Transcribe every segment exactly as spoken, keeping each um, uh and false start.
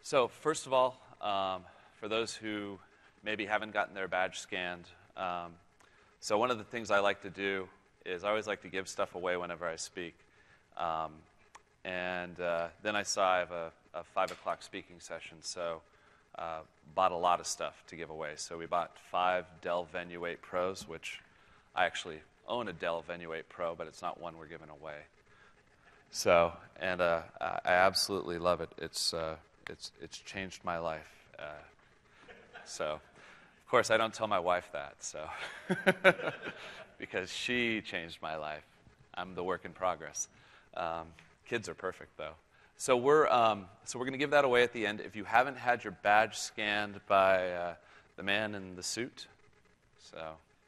So first of all, um, for those who maybe haven't gotten their badge scanned, um, so one of the things I like to do is I always like to give stuff away whenever I speak. Um, and uh, then I saw I have a, a five o'clock speaking session, so uh, bought a lot of stuff to give away. So we bought five Dell Venue eight Pros, which I actually own a Dell Venue eight Pro, but it's not one we're giving away. So, and uh, I absolutely love it. It's uh, it's it's changed my life. Uh, so, of course, I don't tell my wife that, so because she changed my life. I'm the work in progress. Um, kids are perfect, though. So we're um, so we're going to give that away at the end. If you haven't had your badge scanned by uh, the man in the suit, so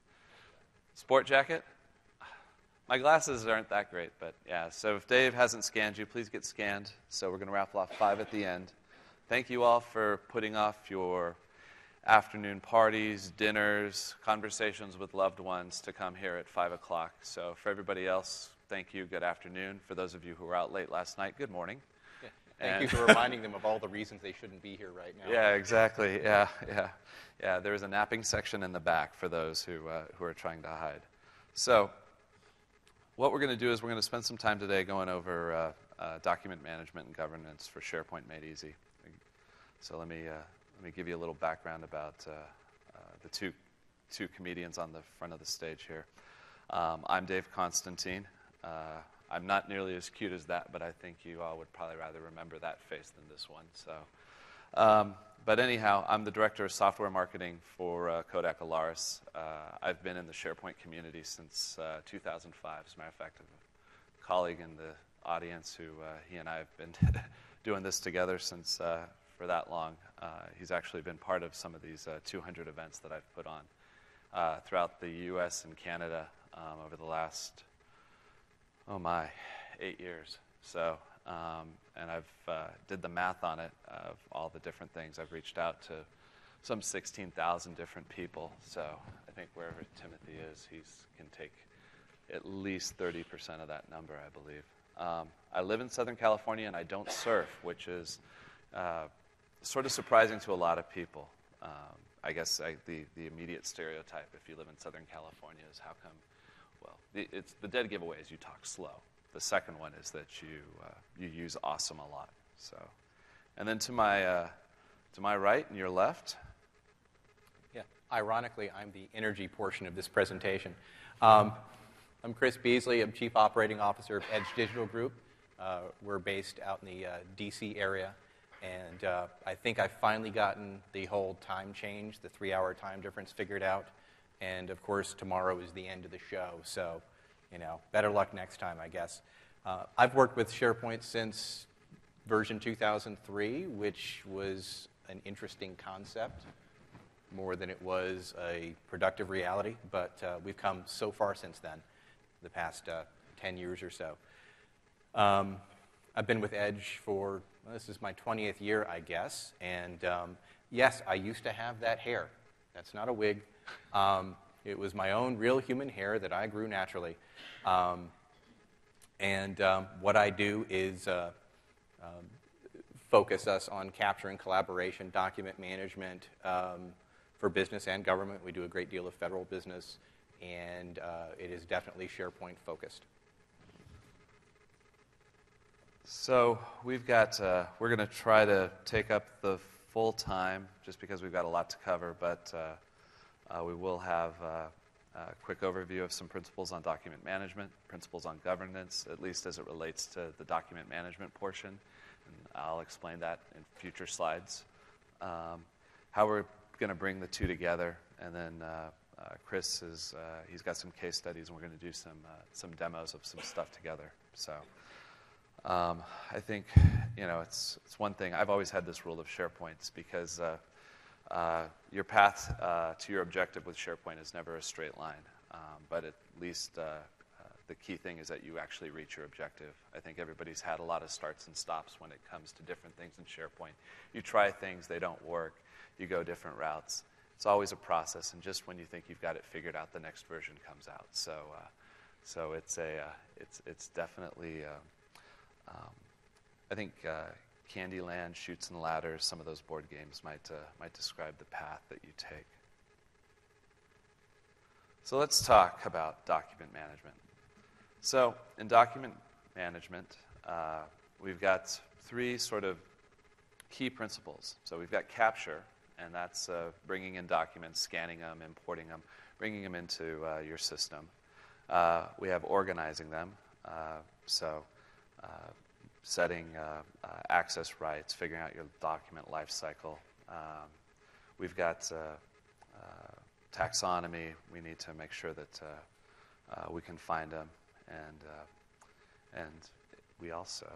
sport jacket. My glasses aren't that great, but yeah. So if Dave hasn't scanned you, please get scanned. So we're going to raffle off five at the end. Thank you all for putting off your afternoon parties, dinners, conversations with loved ones to come here at five o'clock. So for everybody else, thank you. Good afternoon. For those of you who were out late last night, good morning. Yeah. Thank and you for reminding them of all the reasons they shouldn't be here right now. Yeah, exactly. Yeah, yeah. Yeah, there's a napping section in the back for those who uh, who are trying to hide. So what we're going to do is we're going to spend some time today going over uh, uh, document management and governance for SharePoint Made Easy. So let me uh, let me give you a little background about uh, uh, the two two comedians on the front of the stage here. Um, I'm Dave Constantine. Uh, I'm not nearly as cute as that, but I think you all would probably rather remember that face than this one. So, um, but anyhow, I'm the director of software marketing for uh, Kodak Alaris. Uh, I've been in the SharePoint community since uh, two thousand five. As a matter of fact, I have a colleague in the audience who uh, he and I have been doing this together since uh, for that long. Uh, he's actually been part of some of these uh, two hundred events that I've put on uh, throughout the U S and Canada um, over the last, oh my, eight years. So. Um, and I've uh, did the math on it of all the different things. I've reached out to some sixteen thousand different people. So I think wherever Timothy is, he can take at least thirty percent of that number, I believe. Um, I live in Southern California, and I don't surf, which is uh, sort of surprising to a lot of people. Um, I guess I, the, the immediate stereotype, if you live in Southern California, is how come, well, the, it's, the dead giveaway is you talk slow. The second one is that you uh, you use awesome a lot. So, and then to my uh, to my right and your left. Yeah. Ironically, I'm the energy portion of this presentation. Um, I'm Chris Beasley. I'm Chief Operating Officer of Edge Digital Group. Uh, we're based out in the uh, D C area, and uh, I think I've finally gotten the whole time change, the three-hour time difference figured out. And of course, tomorrow is the end of the show. So. You know, better luck next time, I guess. Uh, I've worked with SharePoint since version two thousand three, which was an interesting concept, more than it was a productive reality. But uh, we've come so far since then, the past uh, ten years or so. Um, I've been with Edge for, well, this is my twentieth year, I guess. And um, yes, I used to have that hair. That's not a wig. Um, It was my own real human hair that I grew naturally. Um, and um, what I do is uh, um, focus us on capturing collaboration, document management um, for business and government. We do a great deal of federal business, and uh, it is definitely SharePoint focused. So we've got, uh, we're going to try to take up the full time just because we've got a lot to cover, but uh, Uh, we will have uh, a quick overview of some principles on document management, principles on governance, at least as it relates to the document management portion. And I'll explain that in future slides. Um, how we're going to bring the two together, and then uh, uh, Chris is uh, he's got some case studies, and we're going to do some uh, some demos of some stuff together. So um, I think you know it's it's one thing. I've always had this rule of SharePoints because. Uh, Uh, your path uh, to your objective with SharePoint is never a straight line, um, but at least uh, uh, the key thing is that you actually reach your objective. I think everybody's had a lot of starts and stops when it comes to different things in SharePoint. You try things, they don't work, you go different routes. It's always a process, and just when you think you've got it figured out, the next version comes out. So, uh, so it's a uh, it's it's definitely uh, um, I think uh, Candyland, Chutes and Ladders, some of those board games might, uh, might describe the path that you take. So let's talk about document management. So in document management, uh, we've got three sort of key principles. So we've got capture, and that's uh, bringing in documents, scanning them, importing them, bringing them into uh, your system. Uh, we have organizing them, uh, so uh, setting uh, uh, access rights, figuring out your document lifecycle. Um, we've got uh, uh, taxonomy. We need to make sure that uh, uh, we can find them, and uh, and we also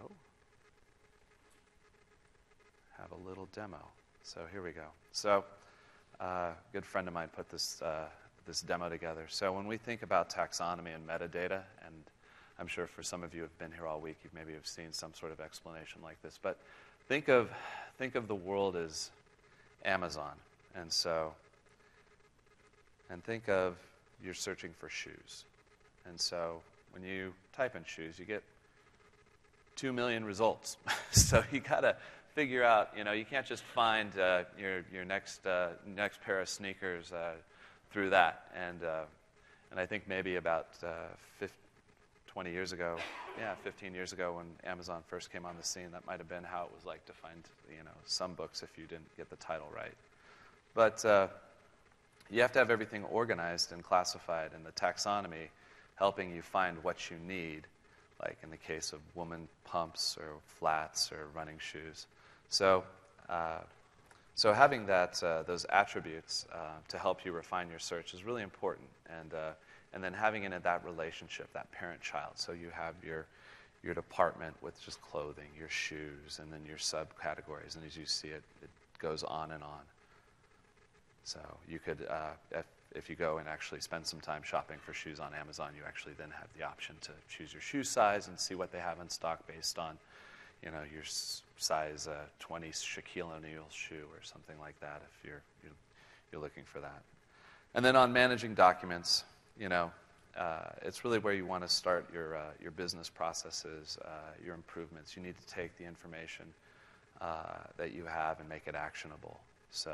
have a little demo. So here we go. So uh, a good friend of mine put this uh, this demo together. So when we think about taxonomy and metadata, and I'm sure for some of you who have been here all week, you maybe have seen some sort of explanation like this. But think of think of the world as Amazon, and so and think of you're searching for shoes, and so when you type in shoes, you get two million results. So you gotta figure out, you know, you can't just find uh, your your next uh, next pair of sneakers uh, through that. And uh, and I think maybe about uh, fifty, twenty years ago, yeah, fifteen years ago when Amazon first came on the scene, that might have been how it was like to find, you know, some books if you didn't get the title right. But uh, you have to have everything organized and classified, and the taxonomy helping you find what you need, like in the case of woman pumps or flats or running shoes. So, uh, so having that uh, those attributes uh, to help you refine your search is really important, and uh, and then having it in that relationship, that parent-child. So you have your your department with just clothing, your shoes, and then your subcategories, and as you see it, it goes on and on. So you could, uh, if, if you go and actually spend some time shopping for shoes on Amazon, you actually then have the option to choose your shoe size and see what they have in stock based on, you know, your size uh, twenty Shaquille O'Neal shoe or something like that if you're, you're you're looking for that. And then on managing documents, you know, uh, it's really where you want to start your uh, your business processes, uh, your improvements. You need to take the information uh, that you have and make it actionable. So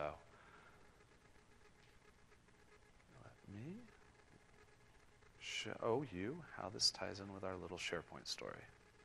let me show you how this ties in with our little SharePoint story.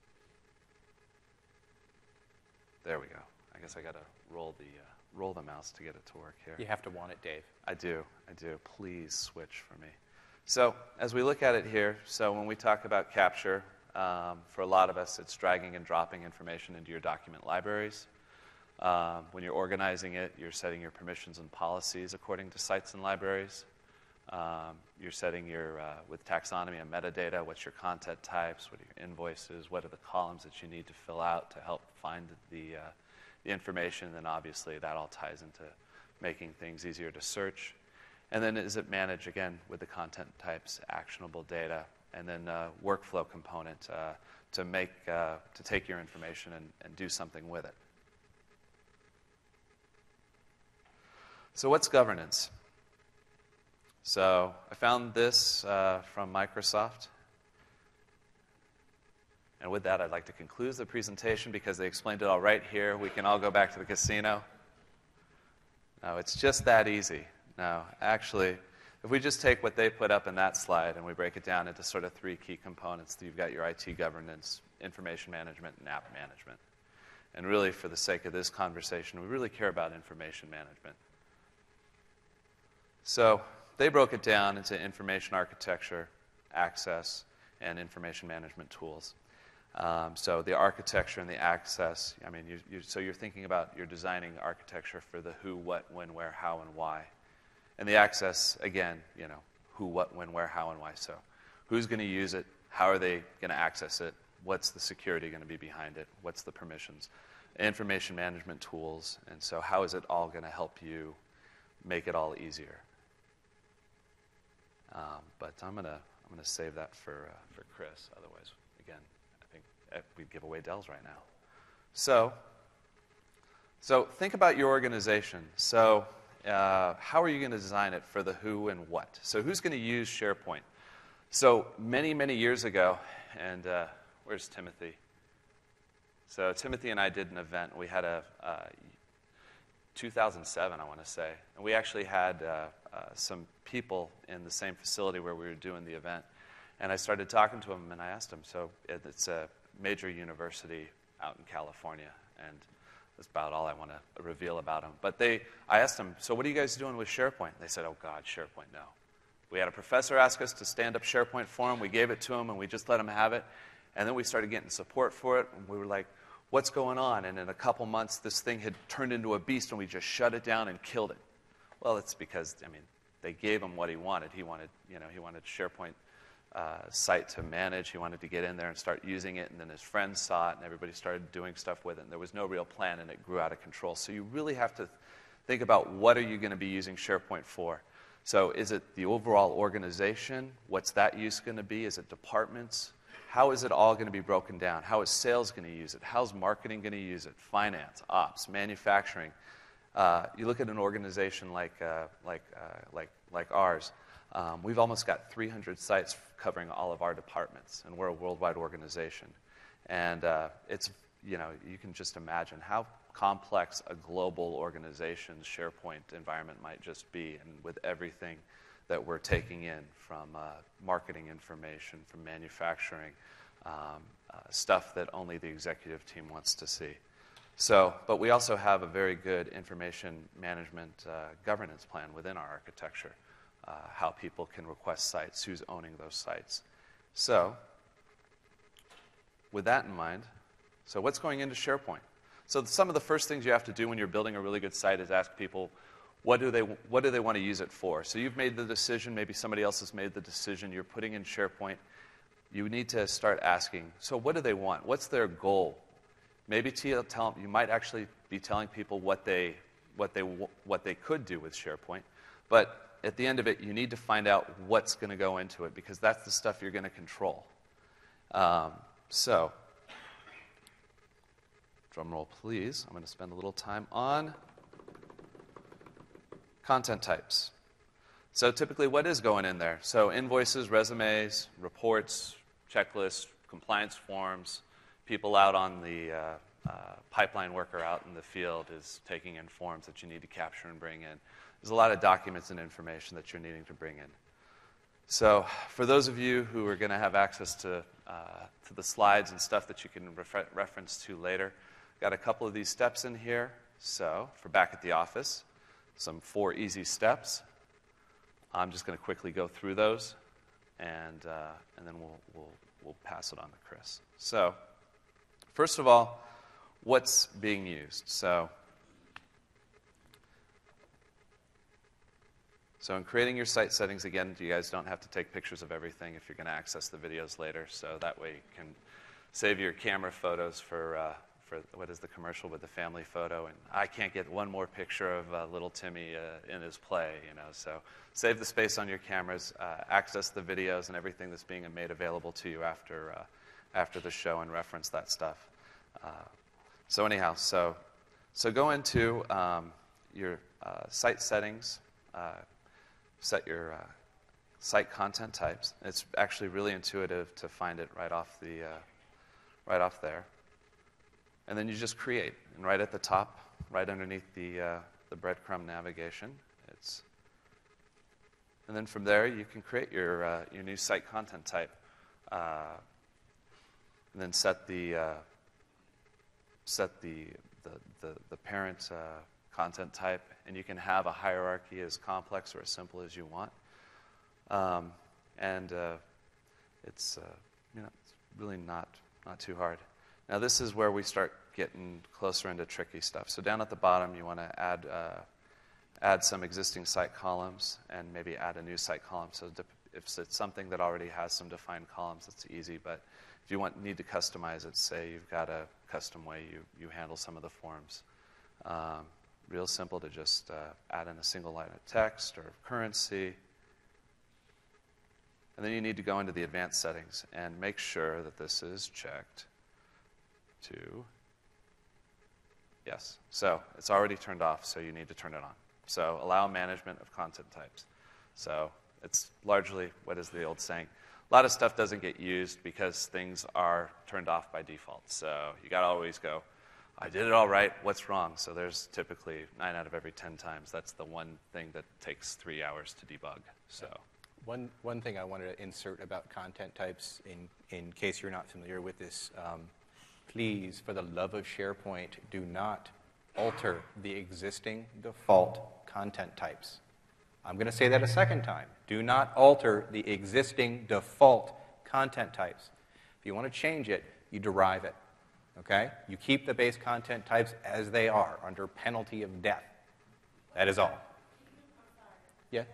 There we go. I guess I got to roll the uh, roll the mouse to get it to work here. You have to want it, Dave. I do. I do. Please switch for me. So as we look at it here, so when we talk about capture, um, for a lot of us, it's dragging and dropping information into your document libraries. Um, when you're organizing it, you're setting your permissions and policies according to sites and libraries. Um, you're setting your, uh, with taxonomy and metadata, what's your content types, what are your invoices, what are the columns that you need to fill out to help find the, uh, the information, and then obviously that all ties into making things easier to search. And then is it managed, again, with the content types, actionable data, and then uh, workflow component uh, to make, uh, to take your information and, and do something with it. So what's governance? So I found this uh, from Microsoft. And with that, I'd like to conclude the presentation because they explained it all right here. We can all go back to the casino. No, it's just that easy. No, actually, if we just take what they put up in that slide and we break it down into sort of three key components, you've got your I T governance, information management, and app management. And really, for the sake of this conversation, we really care about information management. So they broke it down into information architecture, access, and information management tools. Um, so the architecture and the access, I mean, you, you, so you're thinking about, you're designing architecture for the who, what, when, where, how, and why. And the access, again, you know, who, what, when, where, how, and why. So who's going to use it? How are they going to access it? What's the security going to be behind it? What's the permissions? Information management tools. And so how is it all going to help you make it all easier? Um, but I'm going to I'm going to save that for, uh, for Chris. Otherwise, again, I think we'd give away Dells right now. So, so think about your organization. So uh, how are you going to design it for the who and what? So who's going to use SharePoint? So many, many years ago, and uh, where's Timothy? So Timothy and I did an event. We had a uh, two thousand seven, I want to say, and we actually had uh, uh, some people in the same facility where we were doing the event. And I started talking to them, and I asked them, so it's a major university out in California, and that's about all I want to reveal about them. But they, I asked them, so what are you guys doing with SharePoint? They said, oh, God, SharePoint, no. We had a professor ask us to stand up SharePoint for him. We gave it to him, and we just let him have it. And then we started getting support for it, and we were like, what's going on? And in a couple months, this thing had turned into a beast, and we just shut it down and killed it. Well, it's because, I mean, they gave him what he wanted. He wanted, you know, he wanted SharePoint uh, site to manage. He wanted to get in there and start using it, and then his friends saw it, and everybody started doing stuff with it, and there was no real plan, and it grew out of control. So you really have to think about what are you going to be using SharePoint for. So is it the overall organization? What's that use going to be? Is it departments? How is it all going to be broken down? How is sales going to use it? How's marketing going to use it? Finance, ops, manufacturing. Uh, you look at an organization like uh, like uh, like like ours. Um, we've almost got three hundred sites covering all of our departments, and we're a worldwide organization. And uh, it's you know you can just imagine how complex a global organization's SharePoint environment might just be, and with everything that we're taking in from uh, marketing information, from manufacturing, um, uh, stuff that only the executive team wants to see. So, but we also have a very good information management uh, governance plan within our architecture, uh, how people can request sites, who's owning those sites. So, with that in mind, so what's going into SharePoint? So some of the first things you have to do when you're building a really good site is ask people, what do they, what do they want to use it for? So you've made the decision, maybe somebody else has made the decision, you're putting in SharePoint. You need to start asking, so what do they want? What's their goal? Maybe tell, tell, you might actually be telling people what they, what, they, what they could do with SharePoint. But at the end of it, you need to find out what's going to go into it, because that's the stuff you're going to control. Um, so, drum roll, please. I'm going to spend a little time on content types. So typically, what is going in there? So invoices, resumes, reports, checklists, compliance forms. People out on the uh, uh, pipeline worker out in the field is taking in forms that you need to capture and bring in. There's a lot of documents and information that you're needing to bring in. So for those of you who are going to have access to, uh, to the slides and stuff that you can refer- reference to later, got a couple of these steps in here. So for back at the office, some four easy steps. I'm just going to quickly go through those, and uh, and then we'll we'll we'll pass it on to Chris. So, first of all, what's being used? So, so in creating your site settings, again, you guys don't have to take pictures of everything if you're going to access the videos later. So that way you can save your camera photos for. Uh, For what is the commercial with the family photo, and I can't get one more picture of uh, little Timmy uh, in his play, you know. So save the space on your cameras, uh, access the videos and everything that's being made available to you after uh, after the show, and reference that stuff. Uh, so anyhow, so so go into um, your uh, site settings, uh, set your uh, site content types. It's actually really intuitive to find it right off the uh, right off there. And then you just create. And right at the top, right underneath the, uh, the breadcrumb navigation, it's... And then from there, you can create your, uh, your new site content type. Uh, and then set the, uh, set the, the, the, the parent uh, content type. And you can have a hierarchy as complex or as simple as you want. Um, and uh, it's, uh, you know, it's really not, not too hard. Now, this is where we start getting closer into tricky stuff. So down at the bottom, you want to add uh, add some existing site columns and maybe add a new site column. So if it's something that already has some defined columns, that's easy. But if you want need to customize it, say you've got a custom way you, you handle some of the forms, um, real simple to just uh, add in a single line of text or currency. And then you need to go into the advanced settings and make sure that this is checked to yes. So it's already turned off, so you need to turn it on. So allow management of content types. So it's largely, what is the old saying? a lot of stuff doesn't get used because things are turned off by default. So you got to always go, I did it all right, what's wrong? So there's typically nine out of every ten times, that's the one thing that takes three hours to debug. So one, one thing I wanted to insert about content types, in, in case you're not familiar with this, um, please, for the love of SharePoint, do not alter the existing default content types. I'm going to say that a second time. Do not alter the existing default content types. If you want to change it, you derive it. Okay? You keep the base content types as they are under penalty of death. That is all. Yeah?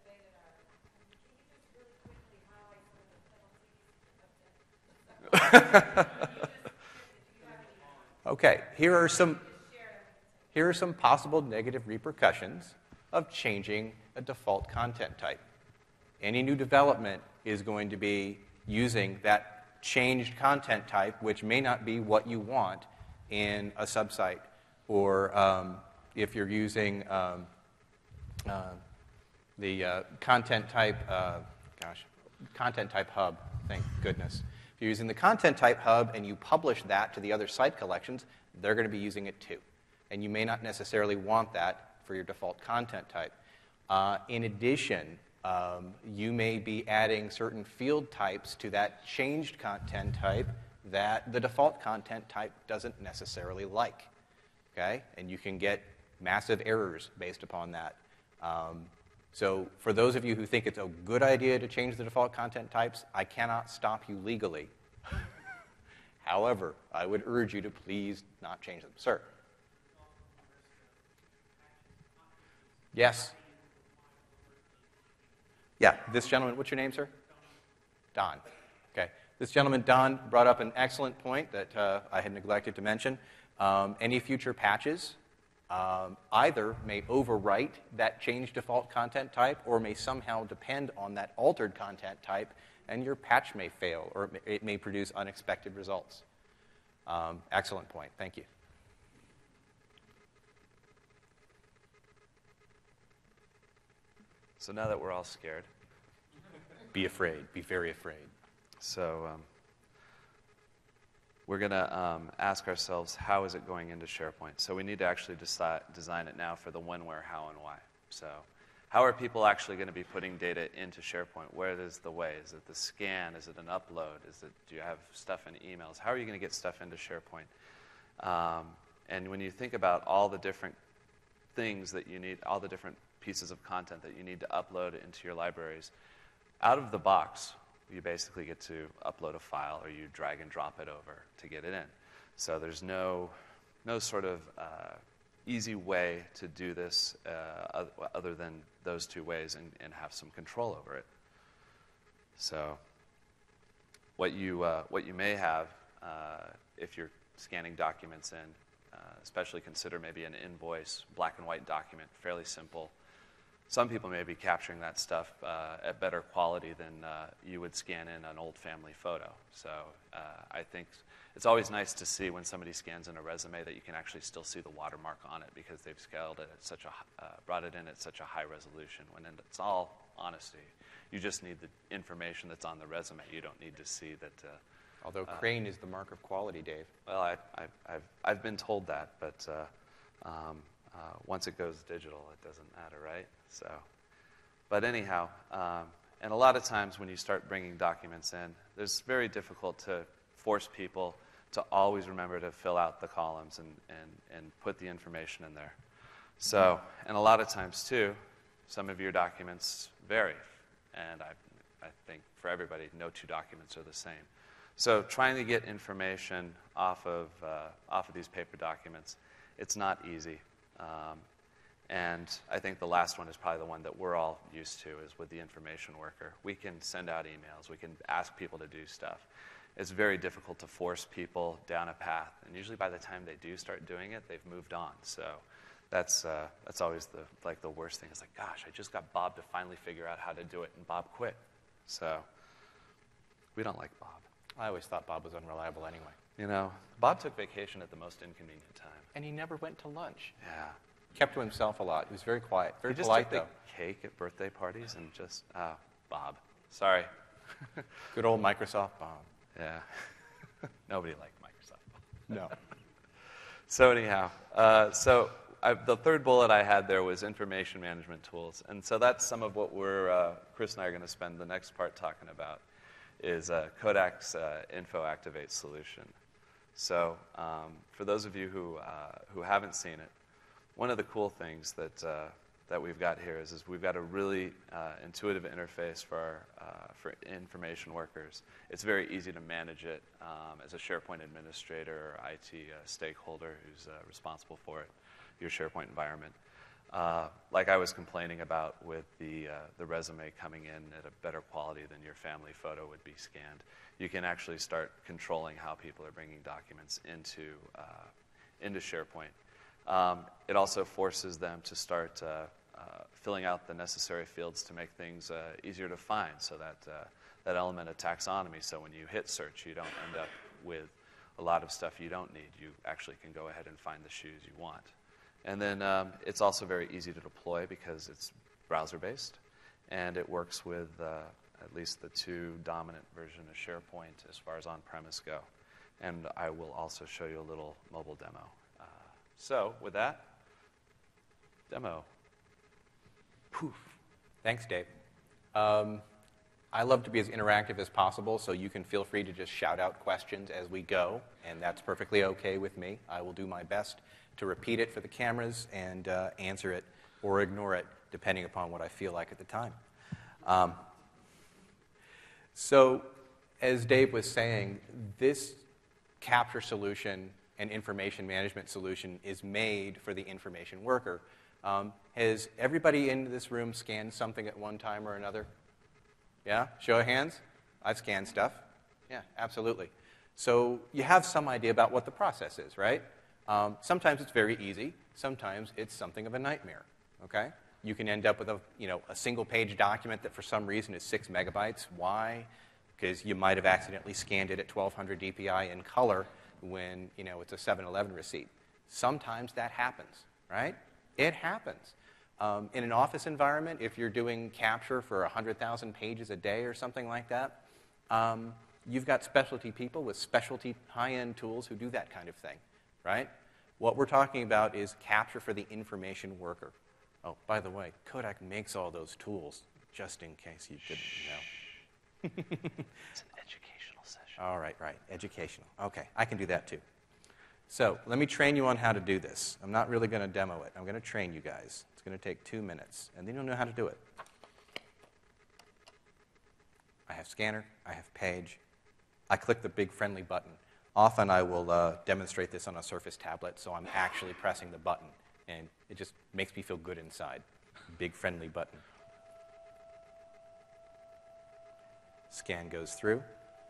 Okay, here are some here are some possible negative repercussions of changing a default content type. Any new development is going to be using that changed content type, which may not be what you want in a subsite, or um, if you're using um, uh, the uh, content type, uh, gosh, content type hub, thank goodness. If you're using the content type hub and you publish that to the other site collections, they're going to be using it too. And you may not necessarily want that for your default content type. Uh, in addition, um, you may be adding certain field types to that changed content type that the default content type doesn't necessarily like. Okay? And you can get massive errors based upon that. Um, so for those of you who think it's a good idea to change the default content types, I cannot stop you legally. However, I would urge you to please not change them. Sir? Yes? Yeah, this gentleman, what's your name, sir? Don. Okay. This gentleman, Don, brought up an excellent point that uh, I had neglected to mention. Um, any future patches um, either may overwrite that changed default content type or may somehow depend on that altered content type, and your patch may fail or it may, it may produce unexpected results. Um, excellent point. Thank you. So now that we're all scared. Be afraid. Be very afraid. So um, we're going to um, ask ourselves, how is it going into SharePoint? So we need to actually decide, design it now for the when, where, how, and why. So how are people actually going to be putting data into SharePoint? Where is the way? Is it the scan? Is it an upload? Is it, do you have stuff in emails? How are you going to get stuff into SharePoint? Um, and when you think about all the different things that you need, all the different pieces of content that you need to upload into your libraries, out of the box, you basically get to upload a file or you drag and drop it over to get it in. So there's no, no sort of uh, easy way to do this uh, other than those two ways and, and have some control over it. So what you, uh, what you may have, uh, if you're scanning documents in, uh, especially consider maybe an invoice, black and white document, fairly simple. Some people may be capturing that stuff uh, at better quality than uh, you would scan in an old family photo. So uh, I think it's always nice to see when somebody scans in a resume that you can actually still see the watermark on it because they've scaled it at such a, uh, brought it in at such a high resolution. When it's all honesty, you just need the information that's on the resume. You don't need to see that. Uh, Although crane uh, is the mark of quality, Dave. Well, I, I, I've, I've been told that, but uh, um, uh, once it goes digital, it doesn't matter, right? So, but anyhow, um, and a lot of times when you start bringing documents in, it's very difficult to force people to always remember to fill out the columns and, and, and put the information in there. So, and a lot of times too, some of your documents vary, and I, I think for everybody, no two documents are the same. So trying to get information off of, uh, off of these paper documents, it's not easy. Um, and I think the last one is probably the one that we're all used to, is with the information worker. We can send out emails. We can ask people to do stuff. It's very difficult to force people down a path. And usually by the time they do start doing it, they've moved on. So that's, uh, that's always the, like the worst thing. It's like, gosh, I just got Bob to finally figure out how to do it, and Bob quit. So we don't like Bob. I always thought Bob was unreliable anyway. You know, Bob took vacation at the most inconvenient time. And he never went to lunch. Yeah. Kept to himself a lot. He was very quiet, very he just polite, took though. the cake at birthday parties and just, oh, Bob. Sorry. Good old Microsoft bomb. Yeah. Nobody liked Microsoft. No. So anyhow, uh, so I, the third bullet I had there was information management tools. And so that's some of what we're, uh, Chris and I are going to spend the next part talking about, is uh, Kodak's uh, Info Activate solution. So um, for those of you who, uh, who haven't seen it, one of the cool things that, uh, that we've got here is, is we've got a really uh, intuitive interface for, our, uh, for information workers. It's very easy to manage it um, as a SharePoint administrator or I T uh, stakeholder who's uh, responsible for it, your SharePoint environment. Uh, like I was complaining about with the, uh, the resume coming in at a better quality than your family photo would be scanned, you can actually start controlling how people are bringing documents into, uh, into SharePoint. Um, it also forces them to start uh, uh, filling out the necessary fields to make things uh, easier to find, so that, uh, that element of taxonomy, so when you hit search, you don't end up with a lot of stuff you don't need. You actually can go ahead and find the shoes you want. And then um, it's also very easy to deploy because it's browser-based, and it works with uh, at least the two dominant versions of SharePoint as far as on-premise go. And I will also show you a little mobile demo. Uh, so with that, demo. Poof. Thanks, Dave. Um, I love to be as interactive as possible, so you can feel free to just shout out questions as we go, and that's perfectly okay with me. I will do my best to repeat it for the cameras and uh, answer it or ignore it, depending upon what I feel like at the time. Um, so, as Dave was saying, this capture solution and information management solution is made for the information worker. Um, has everybody in this room scanned something at one time or another? Yeah? Show of hands? I've scanned stuff. Yeah, absolutely. So you have some idea about what the process is, right? Um, sometimes it's very easy. Sometimes it's something of a nightmare, okay? You can end up with a, you know, a single-page document that for some reason is six megabytes. Why? Because you might have accidentally scanned it at twelve hundred D P I in color when, you know, it's a seven eleven receipt. Sometimes that happens, right? It happens. Um, in an office environment, if you're doing capture for one hundred thousand pages a day or something like that, um, you've got specialty people with specialty high-end tools who do that kind of thing, right? What we're talking about is capture for the information worker. Oh, by the way, Kodak makes all those tools, just in case you didn't know. It's an educational session. All right, right, educational. Okay, I can do that too. So let me train you on how to do this. I'm not really going to demo it. I'm going to train you guys. It's going to take two minutes, and then you'll know how to do it. I have scanner. I have page. I click the big friendly button. Often I will uh, demonstrate this on a Surface tablet, so I'm actually pressing the button, and it just makes me feel good inside. Big friendly button. Scan goes through.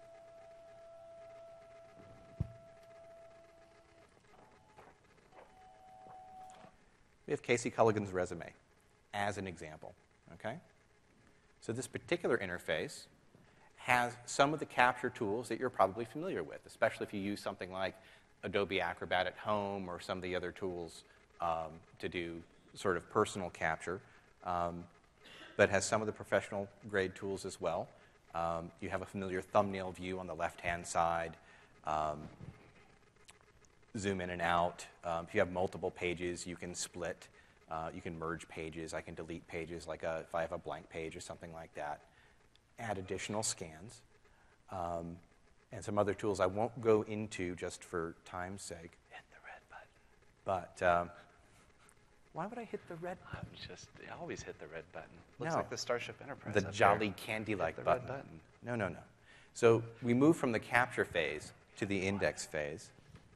We have Casey Culligan's resume as an example, okay? So this particular interface has some of the capture tools that you're probably familiar with, especially if you use something like Adobe Acrobat at home or some of the other tools um, to do sort of personal capture, um, but has some of the professional grade tools as well. Um, you have a familiar thumbnail view on the left-hand side. Um, zoom in and out. Um, if you have multiple pages, you can split. Uh, you can merge pages. I can delete pages, like a, if I have a blank page or something like that. Add additional scans. Um, and some other tools I won't go into just for time's sake. Hit the red button. But um, why would I hit the red button? I'm just, I always hit the red button. Looks No. like the Starship Enterprise. The up jolly there. candy-like Hit the button. red button. No, no, no. So we move from the capture phase to the index phase.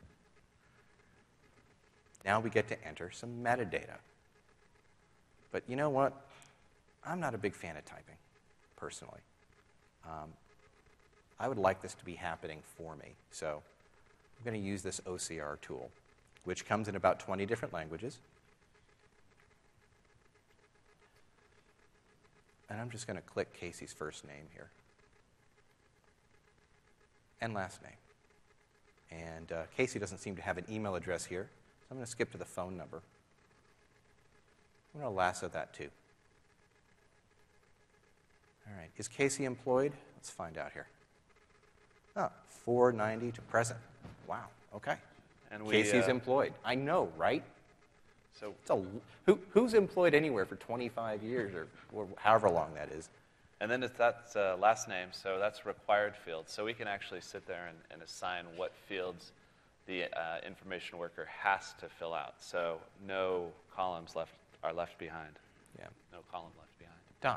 Now we get to enter some metadata. But you know what? I'm not a big fan of typing, personally. Um, I would like this to be happening for me. So I'm going to use this O C R tool, which comes in about twenty different languages. And I'm just going to click Casey's first name here. And last name. And uh, Casey doesn't seem to have an email address here, so I'm going to skip to the phone number. I'm going to lasso that too. All right. Is Casey employed? Let's find out here. Oh, four ninety to present. Wow. Okay. And we, Casey's uh, employed. I know, right? So, It's a, who, who's employed anywhere for twenty-five years or, or however long that is? and then it's that's uh, last name, so that's required fields. So we can actually sit there and, and assign what fields the uh, information worker has to fill out. So no columns left are left behind. Yeah. No column left behind. Don.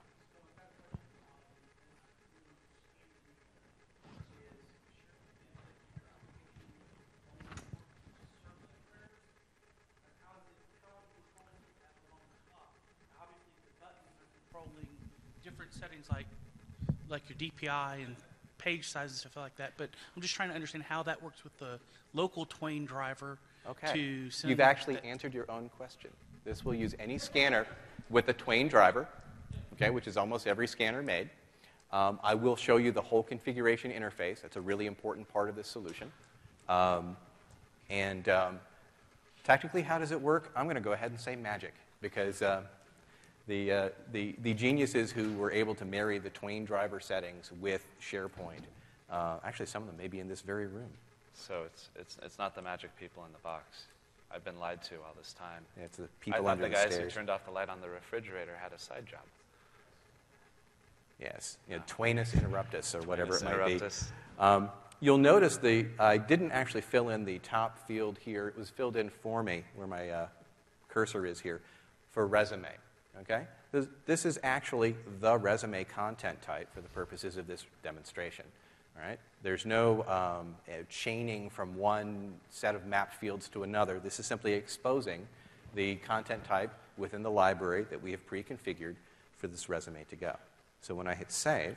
Controlling different settings like like your D P I and page size and stuff like that. But I'm just trying to understand how that works with the local Twain driver. Okay. To send You've actually that- answered your own question. This will use any scanner with a Twain driver, okay, which is almost every scanner made. Um, I will show you the whole configuration interface. That's a really important part of this solution. Um, and um, technically, how does it work? I'm going to go ahead and say magic, because uh, the, uh, the, the geniuses who were able to marry the Twain driver settings with SharePoint, uh, actually some of them may be in this very room. So it's it's it's not the magic people in the box. I've been lied to all this time. Yeah, it's the I people thought under the the guys who stairs. turned off the light on the refrigerator had a side job. Yes, you know, Twainus interruptus, or whatever Twainus it might be. interruptus. Um, you'll notice the I didn't actually fill in the top field here. It was filled in for me, where my uh, cursor is here, for resume. Okay, this, this is actually the resume content type for the purposes of this demonstration. All right, there's no um, uh, chaining from one set of mapped fields to another. This is simply exposing the content type within the library that we have pre-configured for this resume to go. So when I hit save,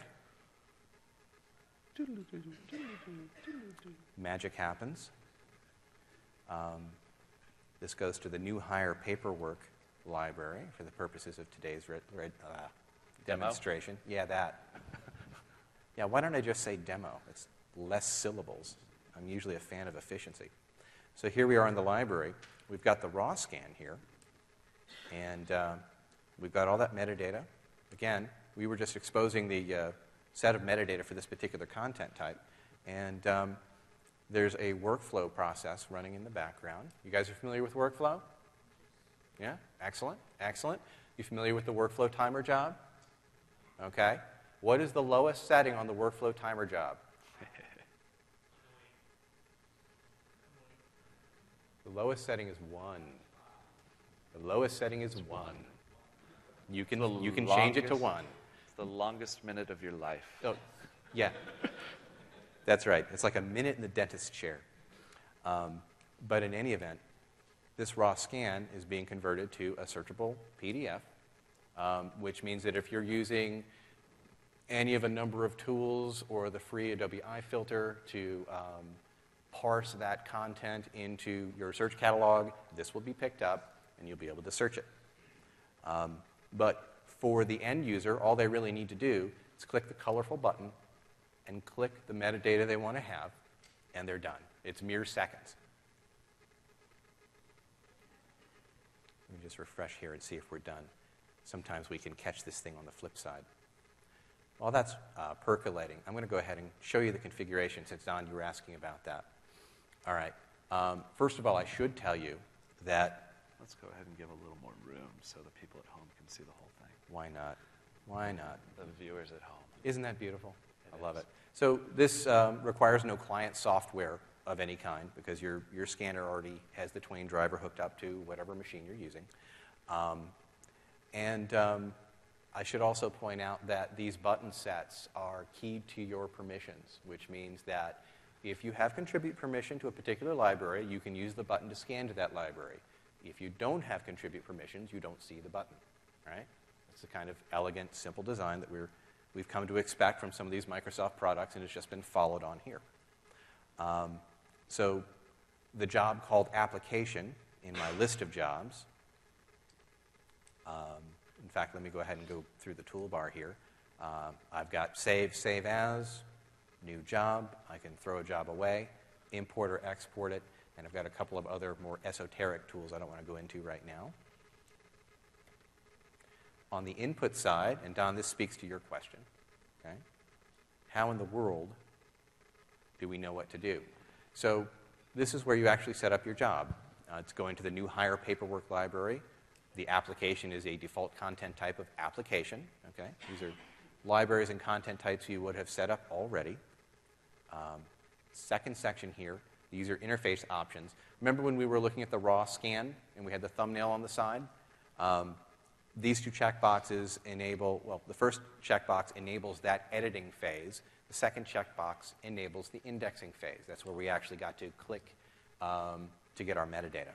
magic happens. Um, this goes to the new hire paperwork library for the purposes of today's re- re- uh, Demo? demonstration. Yeah, that. Yeah, why don't I just say demo? It's less syllables. I'm usually a fan of efficiency. So here we are in the library. We've got the raw scan here. And uh, we've got all that metadata. Again, we were just exposing the uh, set of metadata for this particular content type. And um, there's a workflow process running in the background. You guys are familiar with workflow? Yeah? Excellent. Excellent. You familiar with the workflow timer job? Okay. What is the lowest setting on the workflow timer job? The lowest setting is one. The lowest setting is one. You can, The you can change it to longest- one. It's the longest minute of your life. Oh, yeah. That's right. It's like a minute in the dentist's chair. Um, but in any event, this raw scan is being converted to a searchable P D F, um, which means that if you're using any of a number of tools or the free Adobe iFilter to um, parse that content into your search catalog, this will be picked up and you'll be able to search it. Um, but for the end user, all they really need to do is click the colorful button and click the metadata they want to have, and they're done. It's mere seconds. Let me just refresh here and see if we're done. Sometimes we can catch this thing on the flip side. While that's uh, percolating, I'm going to go ahead and show you the configuration, since, Don, you were asking about that. All right. Um, first of all, I should tell you that... Let's go ahead and give a little more room so the people at home can see the whole thing. Why not? Why not? The viewers at home. Isn't that beautiful? It I love is. it. So this um, requires no client software of any kind, because your, your scanner already has the Twain driver hooked up to whatever machine you're using. Um, and um, I should also point out that these button sets are keyed to your permissions, which means that if you have contribute permission to a particular library, you can use the button to scan to that library. If you don't have contribute permissions, you don't see the button, right? It's the kind of elegant, simple design that we're, we've come to expect from some of these Microsoft products, and it's just been followed on here. Um, so the job called application in my list of jobs, um, in fact, let me go ahead and go through the toolbar here. Uh, I've got save, save as, new job. I can throw a job away, import or export it, and I've got a couple of other more esoteric tools I don't want to go into right now. On the input side, and Don, this speaks to your question, okay? How in the world do we know what to do? So this is where you actually set up your job. Uh, it's going to the new hire paperwork library. The application is a default content type of application, okay? These are libraries and content types you would have set up already. Um, second section here, these are interface options. Remember when we were looking at the raw scan and we had the thumbnail on the side? Um, these two checkboxes enable, well, the first checkbox enables that editing phase. The second checkbox enables the indexing phase. That's where we actually got to click um, to get our metadata.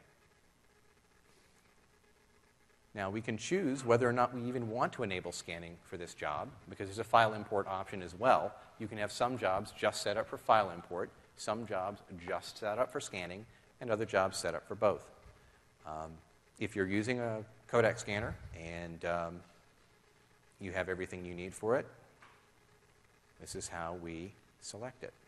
Now, we can choose whether or not we even want to enable scanning for this job, because there's a file import option as well. You can have some jobs just set up for file import, some jobs just set up for scanning, and other jobs set up for both. Um, if you're using a codec scanner and um, you have everything you need for it, this is how we select it.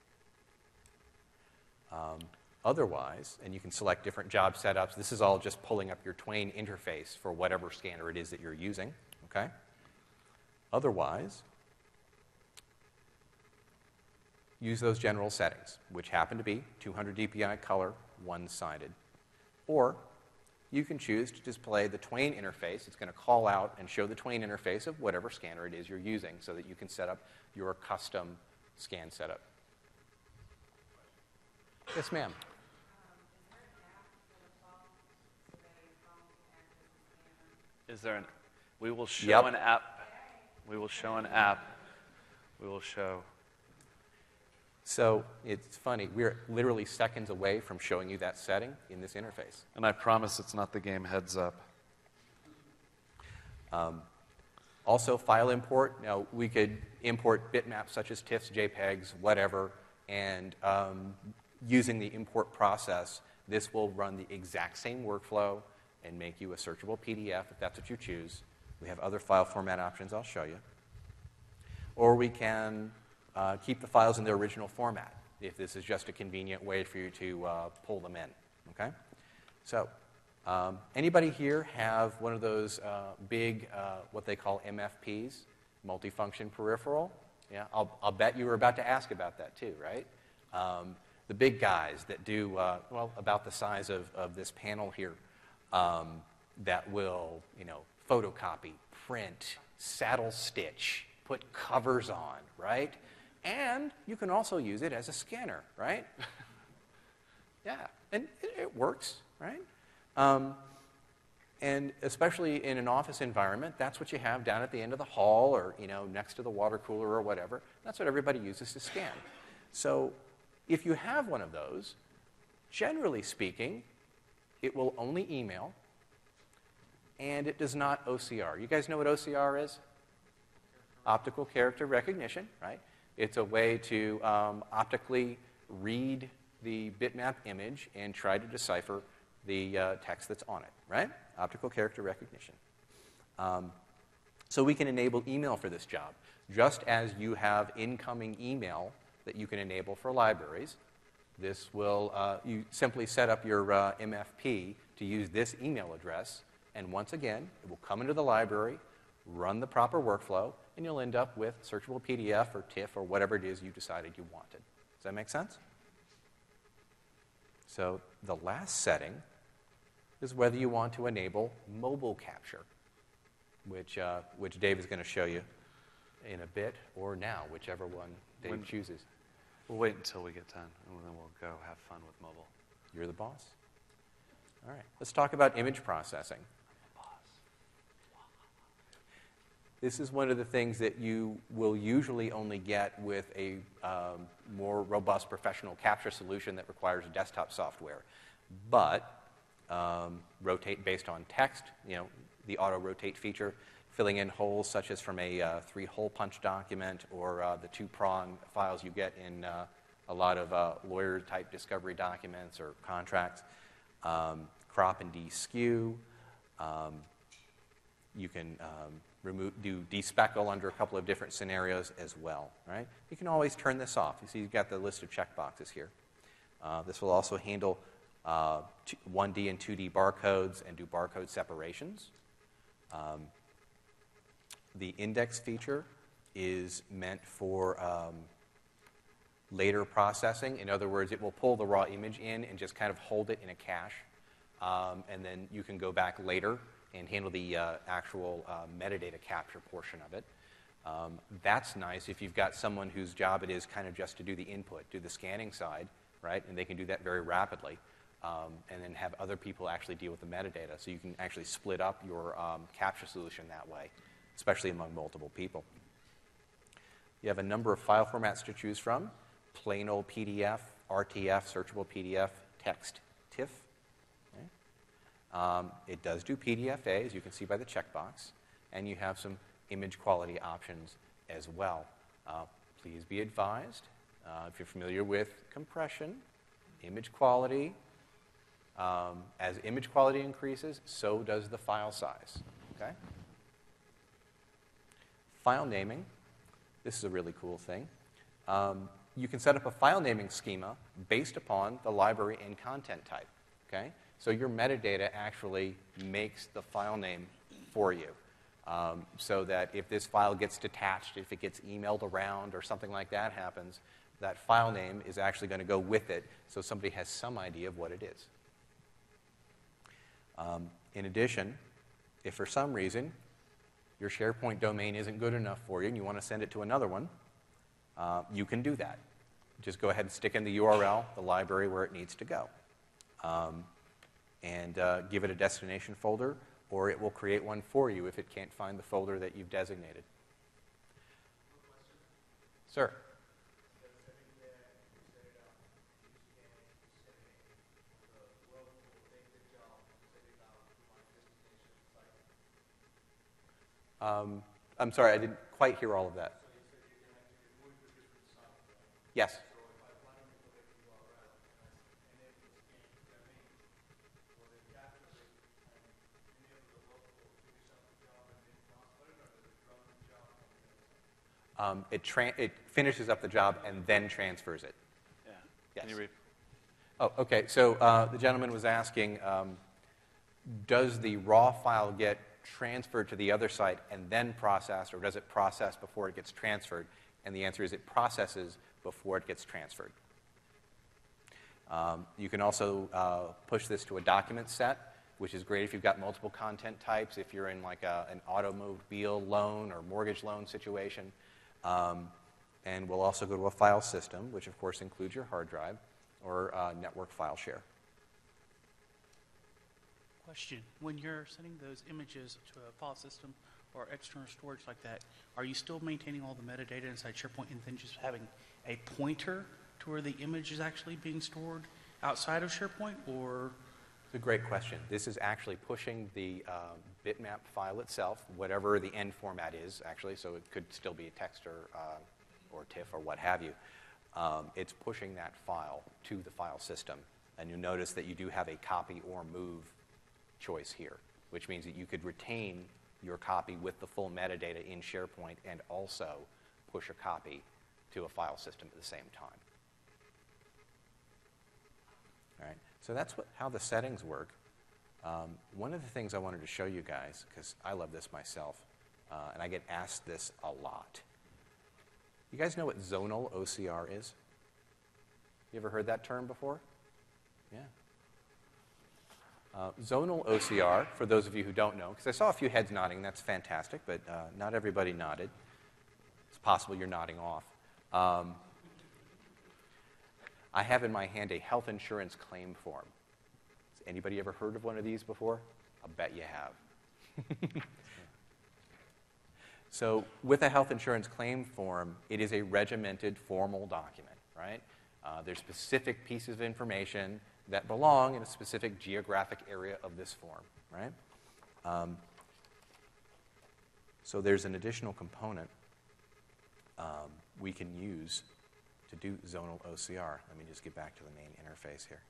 Um, Otherwise, and you can select different job setups. This is all just pulling up your Twain interface for whatever scanner it is that you're using, okay? Otherwise, use those general settings, which happen to be two hundred D P I color, one-sided. Or you can choose to display the Twain interface. It's going to call out and show the Twain interface of whatever scanner it is you're using so that you can set up your custom scan setup. Yes, ma'am. Is there an, we will show Yep. an app, we will show an app, we will show. So it's funny, we're literally seconds away from showing you that setting in this interface. And I promise it's not the game Heads Up. Um, also, file import. Now, we could import bitmaps such as TIFFs, JPEGs, whatever, and um, using the import process, this will run the exact same workflow and make you a searchable P D F if that's what you choose. We have other file format options I'll show you. Or we can uh, keep the files in their original format if this is just a convenient way for you to uh, pull them in, okay? So, um, anybody here have one of those uh, big, uh, what they call M F Ps, multifunction peripheral? Yeah, I'll, I'll bet you were about to ask about that too, right? Um, the big guys that do, uh, well, about the size of, of this panel here, um, that will, you know, photocopy, print, saddle stitch, put covers on, right? And you can also use it as a scanner, right? Yeah, and it, it works, right? Um, and especially in an office environment, that's what you have down at the end of the hall or, you know, next to the water cooler or whatever. That's what everybody uses to scan. So if you have one of those, generally speaking, it will only email, and it does not O C R. You guys know what O C R is? Optical character recognition, right? It's a way to um, optically read the bitmap image and try to decipher the uh, text that's on it, right? Optical character recognition. Um, so we can enable email for this job. Just as you have incoming email that you can enable for libraries, this will, uh, you simply set up your uh, M F P to use this email address, and once again, it will come into the library, run the proper workflow, and you'll end up with searchable P D F or TIFF or whatever it is you decided you wanted. Does that make sense? So the last setting is whether you want to enable mobile capture, which, uh, which Dave is going to show you in a bit, or now, whichever one Dave When- chooses. We'll wait until we get done, and then we'll go have fun with mobile. You're the boss. All right, let's talk about image processing. This is one of the things that you will usually only get with a um, more robust professional capture solution that requires desktop software. But um, rotate based on text, you know, the auto-rotate feature, filling in holes such as from a uh, three-hole punch document or uh, the two-prong files you get in uh, a lot of uh, lawyer-type discovery documents or contracts. Um, crop and de-skew. Um, you can um, remove, do despeckle under a couple of different scenarios as well, right? You can always turn this off. You see you've got the list of checkboxes here. Uh, this will also handle uh, one D and two D barcodes and do barcode separations. Um, the index feature is meant for um, later processing. In other words, it will pull the raw image in and just kind of hold it in a cache. Um, and then you can go back later and handle the uh, actual uh, metadata capture portion of it. Um, that's nice if you've got someone whose job it is kind of just to do the input, do the scanning side, right? And they can do that very rapidly. Um, and then have other people actually deal with the metadata. So you can actually split up your um, capture solution that way, especially among multiple people. You have a number of file formats to choose from: plain old P D F, R T F, searchable P D F, text, TIFF. Okay. Um, it does do P D F A, as you can see by the checkbox, and you have some image quality options as well. Uh, please be advised, uh, if you're familiar with compression, image quality, um, as image quality increases, so does the file size. Okay? File naming. This is a really cool thing. Um, you can set up a file naming schema based upon the library and content type. Okay? So your metadata actually makes the file name for you. Um, so that if this file gets detached, if it gets emailed around or something like that happens, that file name is actually going to go with it so somebody has some idea of what it is. Um, in addition, if for some reason your SharePoint domain isn't good enough for you and you want to send it to another one, uh, you can do that. Just go ahead and stick in the U R L, the library where it needs to go, um, and uh, give it a destination folder, or it will create one for you if it can't find the folder that you've designated. Sir? Um, I'm sorry, I didn't quite hear all of that. Yes. Um, it, tra- it finishes up the job and then transfers it. Yeah. Yes. Can you read? Oh, okay. So uh, the gentleman was asking, um, does the raw file get transferred to the other site and then processed, or does it process before it gets transferred? And the answer is it processes before it gets transferred. Um, you can also uh, push this to a document set, which is great if you've got multiple content types, if you're in like a, an automobile loan or mortgage loan situation. Um, and we'll also go to a file system, which of course includes your hard drive or uh, network file share. Question. When you're sending those images to a file system or external storage like that, are you still maintaining all the metadata inside SharePoint and then just having a pointer to where the image is actually being stored outside of SharePoint, or? It's a great question. This is actually pushing the um, bitmap file itself, whatever the end format is, actually, so it could still be a text or, uh, or TIFF or what have you. Um, it's pushing that file to the file system. And you'll notice that you do have a copy or move choice here, which means that you could retain your copy with the full metadata in SharePoint and also push a copy to a file system at the same time. All right, so that's what, how the settings work. Um, one of the things I wanted to show you guys, because I love this myself, uh, and I get asked this a lot. You guys know what zonal O C R is? You ever heard that term before? Yeah. Uh, zonal O C R, for those of you who don't know, because I saw a few heads nodding, that's fantastic, but uh, not everybody nodded. It's possible you're nodding off. Um, I have in my hand a health insurance claim form. Has anybody ever heard of one of these before? I'll bet you have. So with a health insurance claim form, it is a regimented, formal document, right? Uh, there's specific pieces of information that belong in a specific geographic area of this form, right? Um, so there's an additional component um, we can use to do zonal O C R. Let me just get back to the main interface here.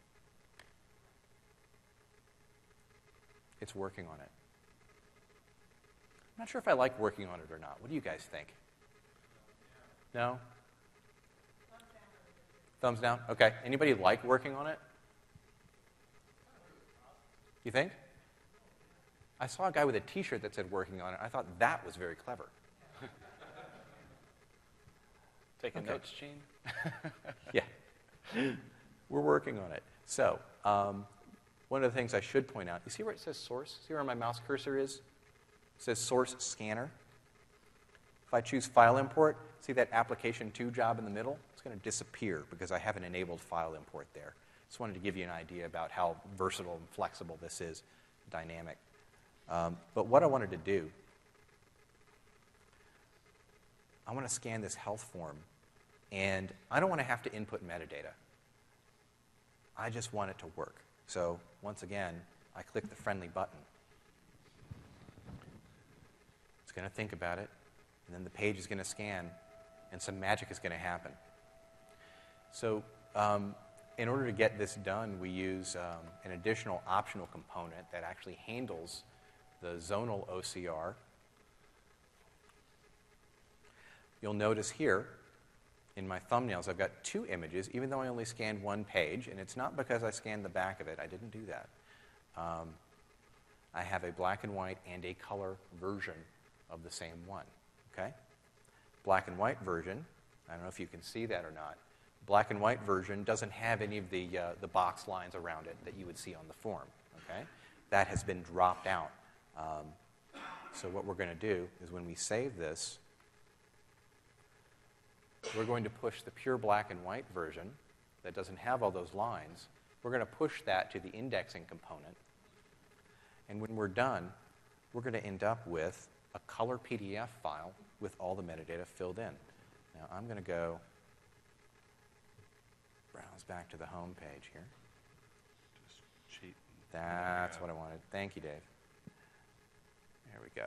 It's working on it. I'm not sure if I like working on it or not. What do you guys think? No? Thumbs down? Okay. Anybody like working on it? You think? I saw a guy with a T-shirt that said working on it. I thought that was very clever. Taking Okay. notes, Gene? Yeah. We're working on it. So, um, one of the things I should point out, you see where it says source? See where my mouse cursor is? It says source scanner. If I choose file import, see that application two job in the middle? It's going to disappear because I haven't enabled file import there. Just wanted to give you an idea about how versatile and flexible this is, dynamic. Um, but what I wanted to do, I want to scan this health form, and I don't want to have to input metadata. I just want it to work. So once again, I click the friendly button. It's going to think about it, and then the page is going to scan, and some magic is going to happen. So um, in order to get this done, we use um, an additional optional component that actually handles the zonal O C R. You'll notice here in my thumbnails I've got two images, even though I only scanned one page, and it's not because I scanned the back of it. I didn't do that. Um, I have a black and white and a color version of the same one. Okay? Black and white version, I don't know if you can see that or not. Black and white version doesn't have any of the, uh, the box lines around it that you would see on the form. Okay? That has been dropped out. Um, so what we're going to do is when we save this, we're going to push the pure black and white version that doesn't have all those lines. We're going to push that to the indexing component. And when we're done, we're going to end up with a color P D F file with all the metadata filled in. Now I'm going to go browse back to the home page here. Just cheat. That's Yeah. what I wanted. Thank you, Dave. There we go.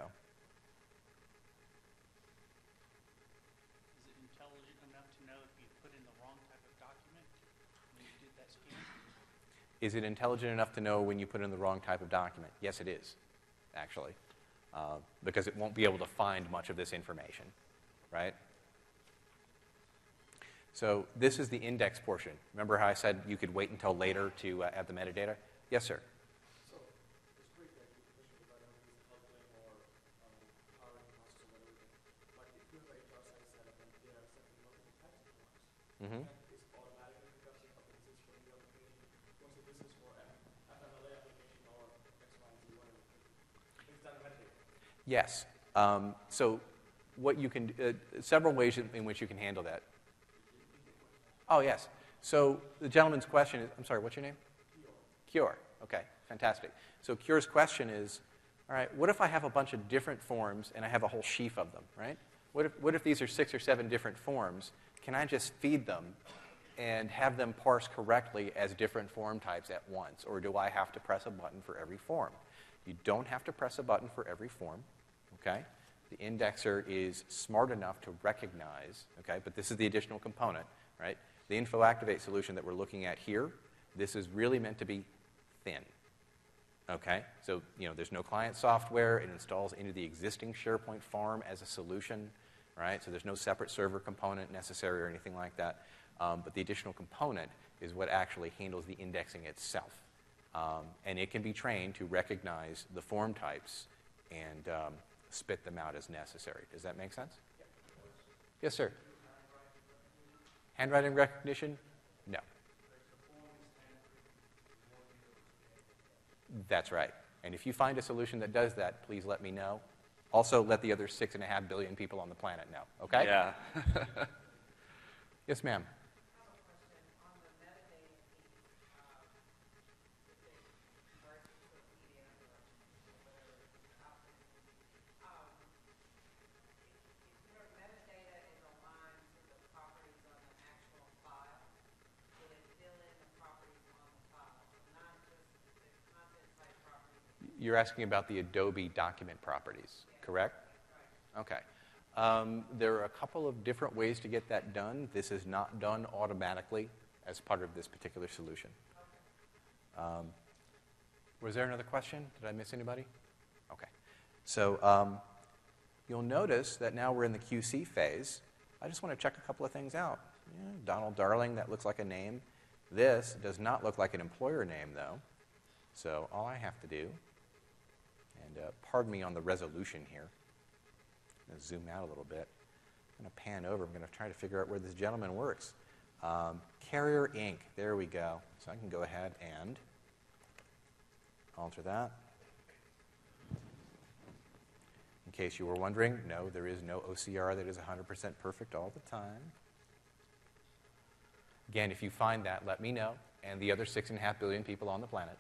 Is it intelligent enough to know if you put in the wrong type of document when you did that scan? Is it intelligent enough to know when you put in the wrong type of document? Yes, it is, actually, uh, because it won't be able to find much of this information, right? So this is the index portion. Remember how I said you could wait until later to uh, add the metadata? Yes, sir. So it's great that you push the button with helpline or um, powering process or whatever. But if you have a H R site setup and they are setting multiple types of forms, Mm-hmm. and it's automatic introduction of this is for the application, once this is for an F M L A application or X, Y, and Z, whatever. It's done metadata. Yes. Um, so what you can, uh, several ways in, in which you can handle that. Oh, yes. So the gentleman's question is, I'm sorry, what's your name? Cure. Okay, fantastic. So Cure's question is, all right, what if I have a bunch of different forms and I have a whole sheaf of them, right? What if, what if these are six or seven different forms? Can I just feed them and have them parse correctly as different form types at once? Or do I have to press a button for every form? You don't have to press a button for every form, okay? The indexer is smart enough to recognize, okay, but this is the additional component, right? The InfoActivate solution that we're looking at here, this is really meant to be thin, okay? So, you know, there's no client software. It installs into the existing SharePoint farm as a solution, right? So there's no separate server component necessary or anything like that. Um, but the additional component is what actually handles the indexing itself. Um, and it can be trained to recognize the form types and um, spit them out as necessary. Does that make sense? Yes, sir. Handwriting recognition? No. That's right. And if you find a solution that does that, please let me know. Also, let the other six and a half billion people on the planet know, okay? Yeah. Yes, ma'am. You're asking about the Adobe document properties, correct? Okay. Um, there are a couple of different ways to get that done. This is not done automatically as part of this particular solution. Um, was there another question? Did I miss anybody? Okay. So um, you'll notice that now we're in the Q C phase. I just want to check a couple of things out. Yeah, Donald Darling, that looks like a name. This does not look like an employer name, though. So all I have to do, and uh, uh, pardon me on the resolution here. I'm going to zoom out a little bit. I'm going to pan over. I'm going to try to figure out where this gentleman works. Um, Carrier Incorporated. There we go. So I can go ahead and alter that. In case you were wondering, no, there is no O C R that is one hundred percent perfect all the time. Again, if you find that, let me know, and the other six and a half billion people on the planet.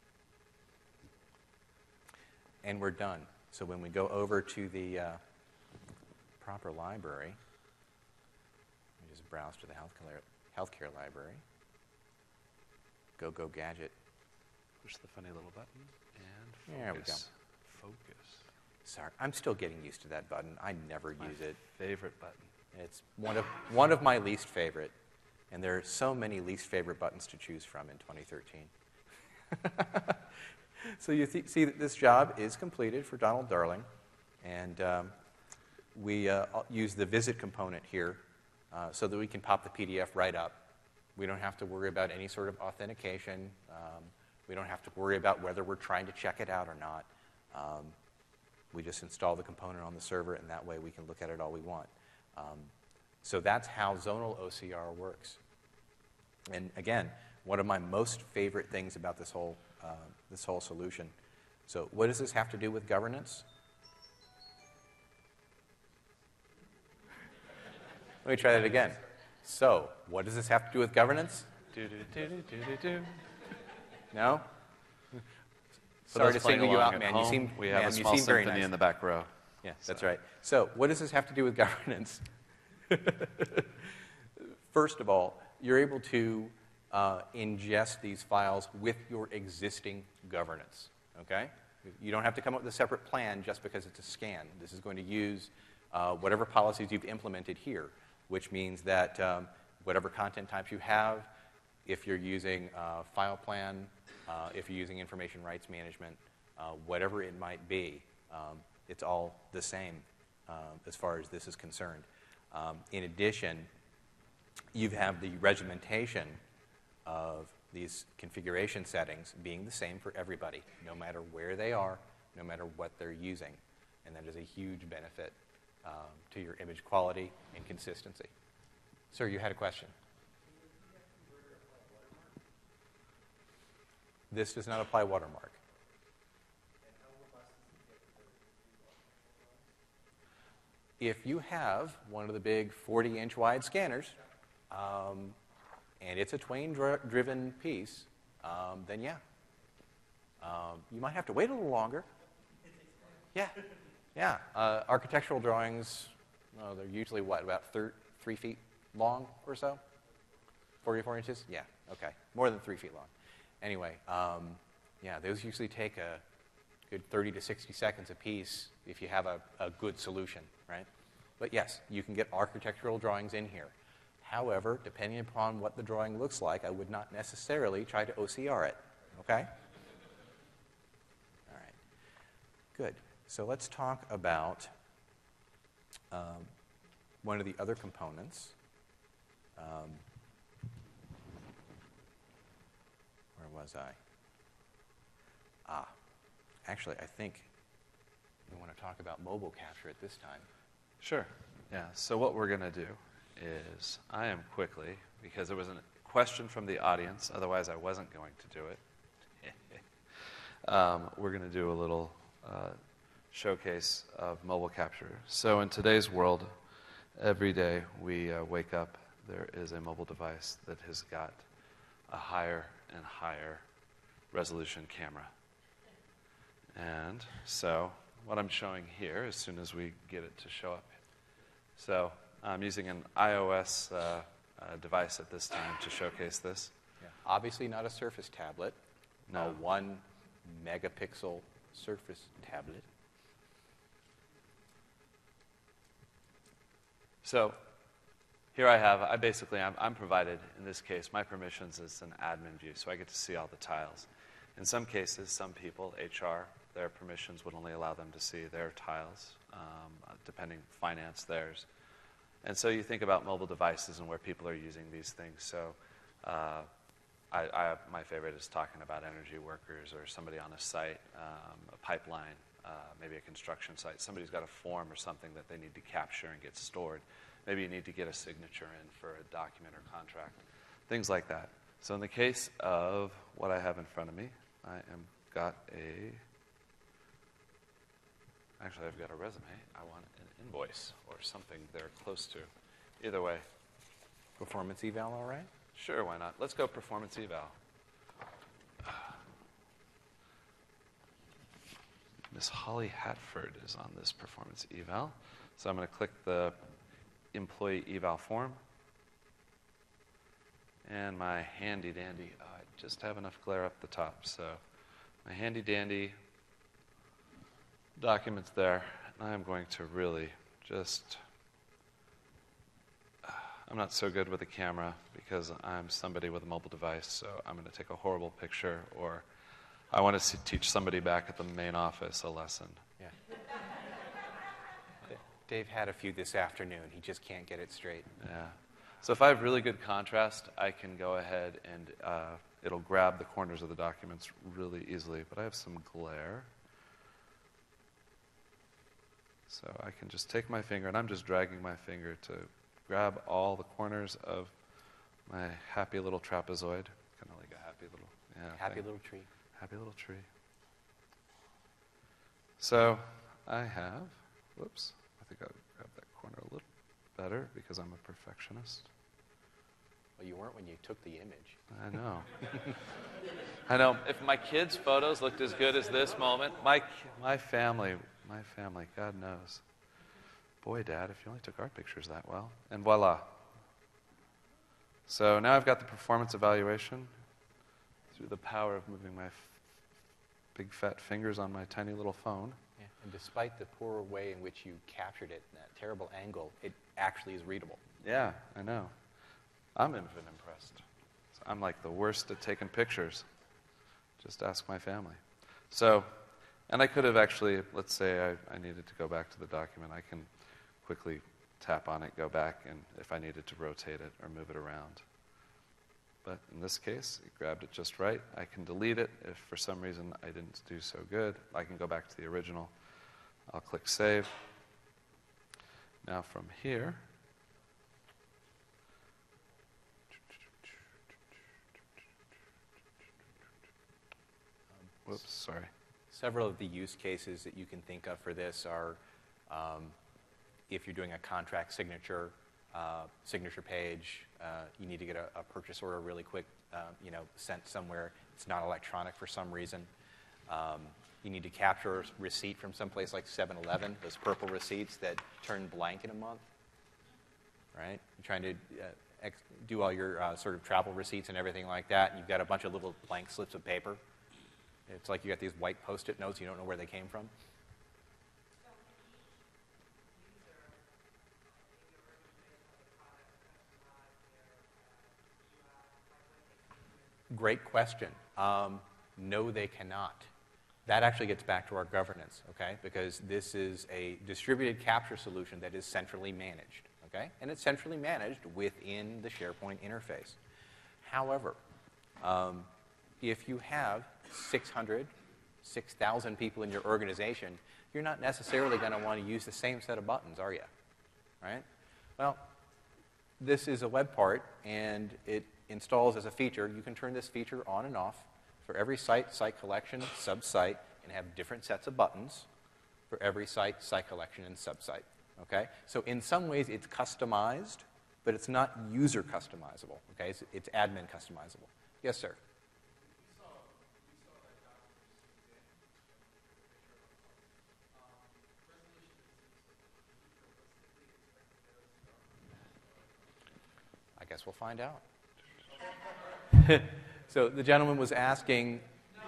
And we're done. So when we go over to the uh, proper library, we just browse to the healthcare, healthcare library. Go, go, gadget. Push the funny little button and focus. There we go. Focus. Sorry, I'm still getting used to that button. I never My use it. favorite button. It's one of, one of my least favorite. And there are so many least favorite buttons to choose from in twenty thirteen. So you th- see that this job is completed for Donald Darling. And um, we uh, use the visit component here uh, so that we can pop the P D F right up. We don't have to worry about any sort of authentication. Um, we don't have to worry about whether we're trying to check it out or not. Um, we just install the component on the server, and that way we can look at it all we want. Um, so that's how zonal O C R works. And again, one of my most favorite things about this whole, uh, this whole solution. So what does this have to do with governance? Let me try that again. So, what does this have to do with governance? Do, do, do, do, do, do, do. No? For Sorry those to playing single you along out, at man. home, You seem, we have man, a you small seem very symphony nice. in the back row. Yeah, So- that's right. So, what does this have to do with governance? First of all, you're able to uh, ingest these files with your existing governance, okay? You don't have to come up with a separate plan just because it's a scan. This is going to use uh, whatever policies you've implemented here, which means that um, whatever content types you have, if you're using uh, file plan, uh, if you're using information rights management, uh, whatever it might be, um, it's all the same uh, as far as this is concerned. Um, in addition, you have the regimentation of these configuration settings being the same for everybody, no matter where they are, no matter what they're using. And that is a huge benefit um, to your image quality and consistency. Sir, you had a question. This does not apply watermark. If you have one of the big forty inch wide scanners, um, and it's a Twain-driven piece, um, then yeah. Um, you might have to wait a little longer. Yeah, yeah. Uh, architectural drawings, oh, they're usually what, about thir- three feet long or so? forty-four inches? Yeah, okay. More than three feet long. Anyway, um, yeah, those usually take a good thirty to sixty seconds a piece if you have a, a good solution, right? But yes, you can get architectural drawings in here. However, depending upon what the drawing looks like, I would not necessarily try to O C R it, okay? All right, good. So let's talk about um, one of the other components. Um, where was I? Ah, actually, I think we want to talk about mobile capture at this time. Sure. Yeah. So what we're going to do is I am quickly, because there was a question from the audience, otherwise I wasn't going to do it. um, we're going to do a little uh, showcase of mobile capture. So in today's world, every day we uh, wake up, there is a mobile device that has got a higher and higher resolution camera. And so what I'm showing here, as soon as we get it to show up, so I'm using an iOS uh, uh, device at this time to showcase this. Yeah. Obviously not a Surface tablet, No. a one megapixel Surface tablet. So here I have, I basically, I'm, I'm provided, in this case, my permissions is an admin view, so I get to see all the tiles. In some cases, some people, H R, their permissions would only allow them to see their tiles, um, depending, finance theirs. And so you think about mobile devices and where people are using these things. So uh, I, I, my favorite is talking about energy workers or somebody on a site, um, a pipeline, uh, maybe a construction site. Somebody's got a form or something that they need to capture and get stored. Maybe you need to get a signature in for a document or contract, things like that. So in the case of what I have in front of me, I am got a, actually I've got a resume. I want an invoice or something they're close to. Either way. Performance eval, all right? Sure, why not? Let's go performance eval. Miss Holly Hatford is on this performance eval. So I'm going to click the employee eval form. And my handy dandy, oh, I just have enough glare up the top. So my handy dandy document's there. And I'm going to really just, I'm not so good with a camera because I'm somebody with a mobile device. So I'm going to take a horrible picture, or I want to see, teach somebody back at the main office a lesson. Yeah. Dave had a few this afternoon. He just can't get it straight. Yeah. So if I have really good contrast, I can go ahead and uh, it'll grab the corners of the documents really easily. But I have some glare. So I can just take my finger, and I'm just dragging my finger to grab all the corners of my happy little trapezoid. Kind of like a happy little, yeah, Happy thing. little tree. Happy little tree. So I have, whoops, I think I'll grab that corner a little better because I'm a perfectionist. Well, you weren't when you took the image. I know. I know. If my kids' photos looked as good as this moment, my my family, my family, God knows. Boy, Dad, if you only took our pictures that well. And voila. So now I've got the performance evaluation through the power of moving my f- big fat fingers on my tiny little phone. Yeah. And despite the poor way in which you captured it, in that terrible angle, it actually is readable. Yeah, I know. I'm even impressed. I'm like the worst at taking pictures. Just ask my family. So, and I could have actually, let's say I, I needed to go back to the document, I can quickly tap on it, go back, and if I needed to rotate it or move it around. But in this case, it grabbed it just right. I can delete it if for some reason I didn't do so good. I can go back to the original. I'll click Save. Now from here, whoops, sorry. Several of the use cases that you can think of for this are um, if you're doing a contract signature, uh, signature page, uh, you need to get a, a purchase order really quick, uh, you know, sent somewhere. It's not electronic for some reason. Um, you need to capture a receipt from someplace like seven eleven, those purple receipts that turn blank in a month, right? You're trying to uh, ex- do all your uh, sort of travel receipts and everything like that, and you've got a bunch of little blank slips of paper. It's like you got these white Post-it notes, you don't know where they came from. Great question. Um, no, they cannot. That actually gets back to our governance, okay? Because this is a distributed capture solution that is centrally managed, okay? And it's centrally managed within the SharePoint interface. However, um, if you have six hundred, six thousand people in your organization, you're not necessarily going to want to use the same set of buttons, are you? Right? Well, this is a web part, and it installs as a feature. You can turn this feature on and off for every site, site collection, sub-site, and have different sets of buttons for every site, site collection, and sub-site. Okay? So in some ways, it's customized, but it's not user customizable. Okay? It's, it's admin customizable. Yes, sir? I guess we'll find out. So the gentleman was asking.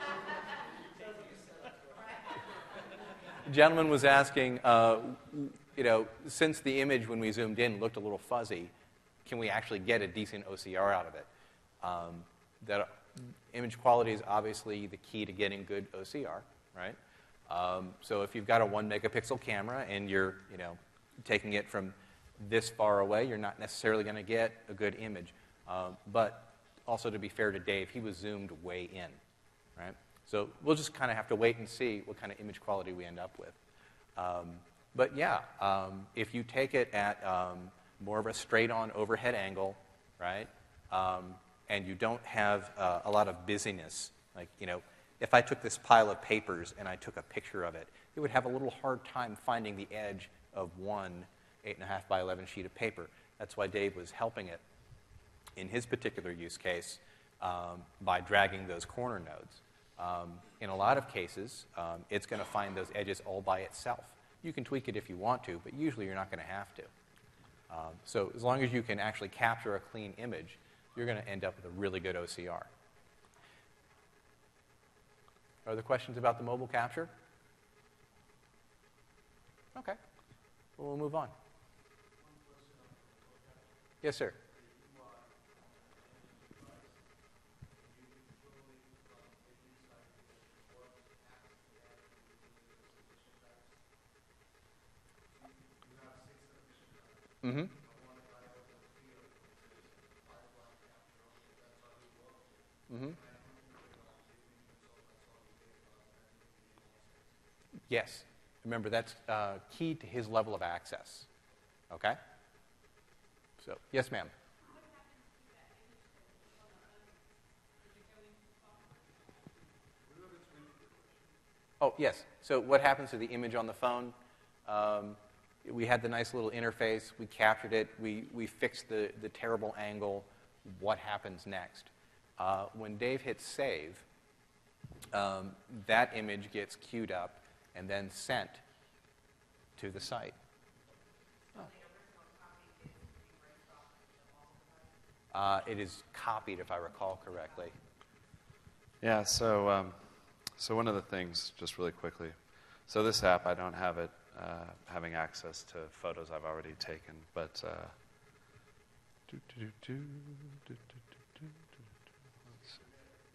The gentleman was asking, uh, you know, since the image when we zoomed in looked a little fuzzy, can we actually get a decent O C R out of it? Um, that image quality is obviously the key to getting good O C R, right? Um, so if you've got a one megapixel camera and you're, you know, taking it from this far away, you're not necessarily going to get a good image. Um, but also, to be fair to Dave, he was zoomed way in, right? So we'll just kind of have to wait and see what kind of image quality we end up with. Um, but yeah, um, if you take it at um, more of a straight-on overhead angle, right, um, and you don't have uh, a lot of busyness, like, you know, if I took this pile of papers and I took a picture of it, it would have a little hard time finding the edge of one eight and a half by eleven sheet of paper. That's why Dave was helping it in his particular use case um, by dragging those corner nodes. Um, in a lot of cases, um, it's going to find those edges all by itself. You can tweak it if you want to, but usually you're not going to have to. Um, so as long as you can actually capture a clean image, you're going to end up with a really good O C R. Are there questions about the mobile capture? Okay. Well, we'll move on. Yes, sir. Mm-hmm. Mm-hmm. Yes. Remember, that's uh, key to his level of access. Okay? So, yes, ma'am. Oh, yes. So what happens to the image on the phone? Um, we had the nice little interface. We captured it. We, we fixed the, the terrible angle. What happens next? Uh, when Dave hits save, um, that image gets queued up and then sent to the site. Oh. Uh, it is copied, if I recall correctly. Yeah, so um, so one of the things, just really quickly, so this app, I don't have it uh, having access to photos I've already taken, but uh, do, do, do, do, do, do, do, do, let's see.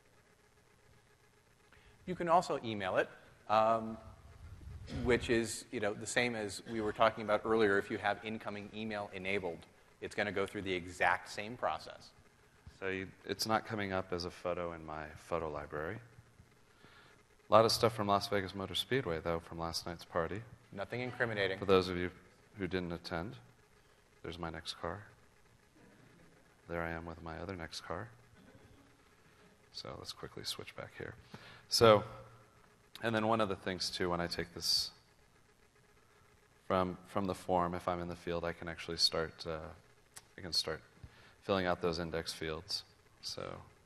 You can also email it, um, which is, you know, the same as we were talking about earlier. If you have incoming email enabled, it's going to go through the exact same process. So you, it's not coming up as a photo in my photo library. A lot of stuff from Las Vegas Motor Speedway, though, from last night's party. Nothing incriminating. For those of you who didn't attend, there's my next car. There I am with my other next car. So let's quickly switch back here. So, and then one of the things, too, when I take this from from the form, if I'm in the field, I can actually start, uh, I can start filling out those index fields. So,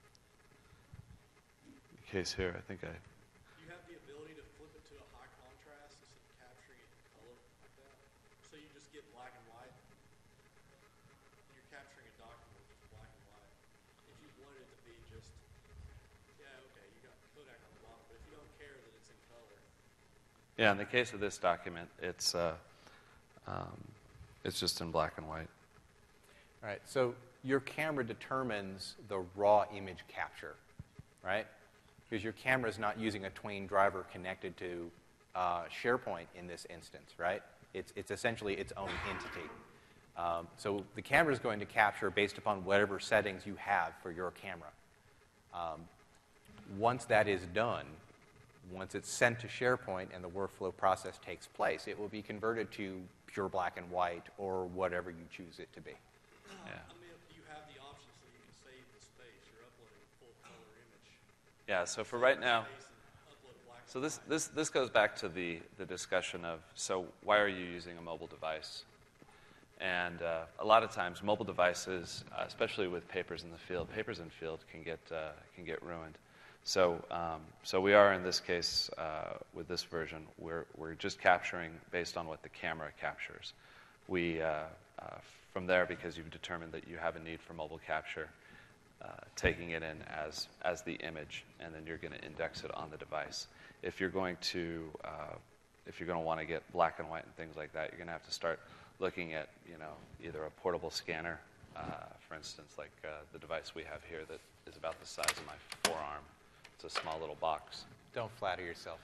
the case here, I think I... You have the ability to flip it to a high contrast instead of capturing it in color like that. So you just get black and white. You're capturing a document with just black and white. If you wanted it to be just, yeah, okay, you got Kodak on the bottom, but if you don't care that it's in color. Yeah, in the case of this document, it's uh, um, it's just in black and white. All right, so your camera determines the raw image capture, right? Because your camera is not using a Twain driver connected to uh, SharePoint in this instance, right? It's, it's essentially its own entity. Um, so the camera is going to capture based upon whatever settings you have for your camera. Um, once that is done, once it's sent to SharePoint and the workflow process takes place, it will be converted to pure black and white or whatever you choose it to be. Yeah. I mean, you have the option so you can save the space. You're uploading a full color image. Yeah, so for right now, Space and upload a black so and this, white. this, this goes back to the, the discussion of, so why are you using a mobile device? And uh, a lot of times, mobile devices, uh, especially with papers in the field, papers in field can get, uh, can get ruined. So, um, so we are in this case, uh, with this version, we're, we're just capturing based on what the camera captures. We, uh, uh, from there, because you've determined that you have a need for mobile capture, uh, taking it in as, as the image, and then you're going to index it on the device. If you're going to, uh, if you're going to want to get black and white and things like that, you're going to have to start looking at, you know, either a portable scanner, uh, for instance, like uh, the device we have here that is about the size of my forearm. It's a small little box. Don't flatter yourself.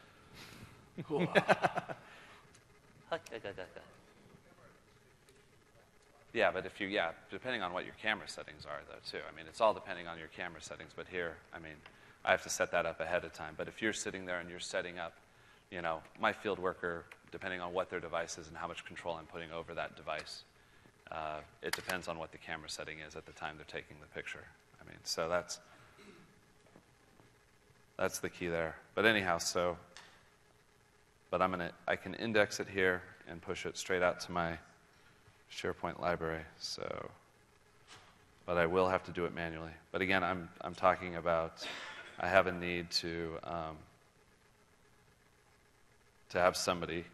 Yeah, but if you, yeah, depending on what your camera settings are, though, too. I mean, it's all depending on your camera settings. But here, I mean, I have to set that up ahead of time. But if you're sitting there and you're setting up, you know, my field worker, depending on what their device is and how much control I'm putting over that device, uh, it depends on what the camera setting is at the time they're taking the picture. I mean, so that's that's the key there. But anyhow, so, but I'm gonna, I can index it here and push it straight out to my SharePoint library. So, but I will have to do it manually. But again, I'm I'm talking about, I have a need to um, to have somebody.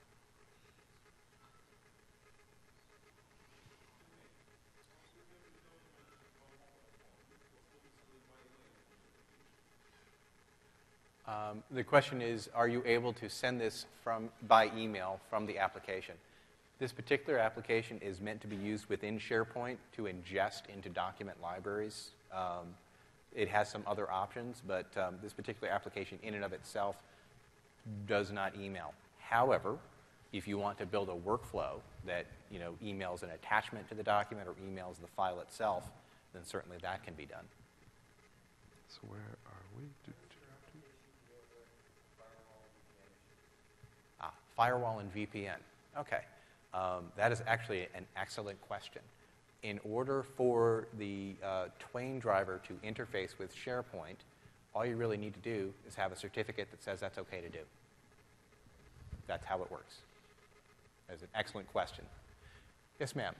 Um, the question is, are you able to send this from by email from the application? This particular application is meant to be used within SharePoint to ingest into document libraries. Um, it has some other options, but um, this particular application in and of itself does not email. However, if you want to build a workflow that, you know, emails an attachment to the document or emails the file itself, then certainly that can be done. So where are we? Do, do, do. Ah, firewall and V P N. Okay. Um, that is actually an excellent question. In order for the uh, Twain driver to interface with SharePoint, all you really need to do is have a certificate that says that's okay to do. That's how it works. That's an excellent question. Yes, ma'am.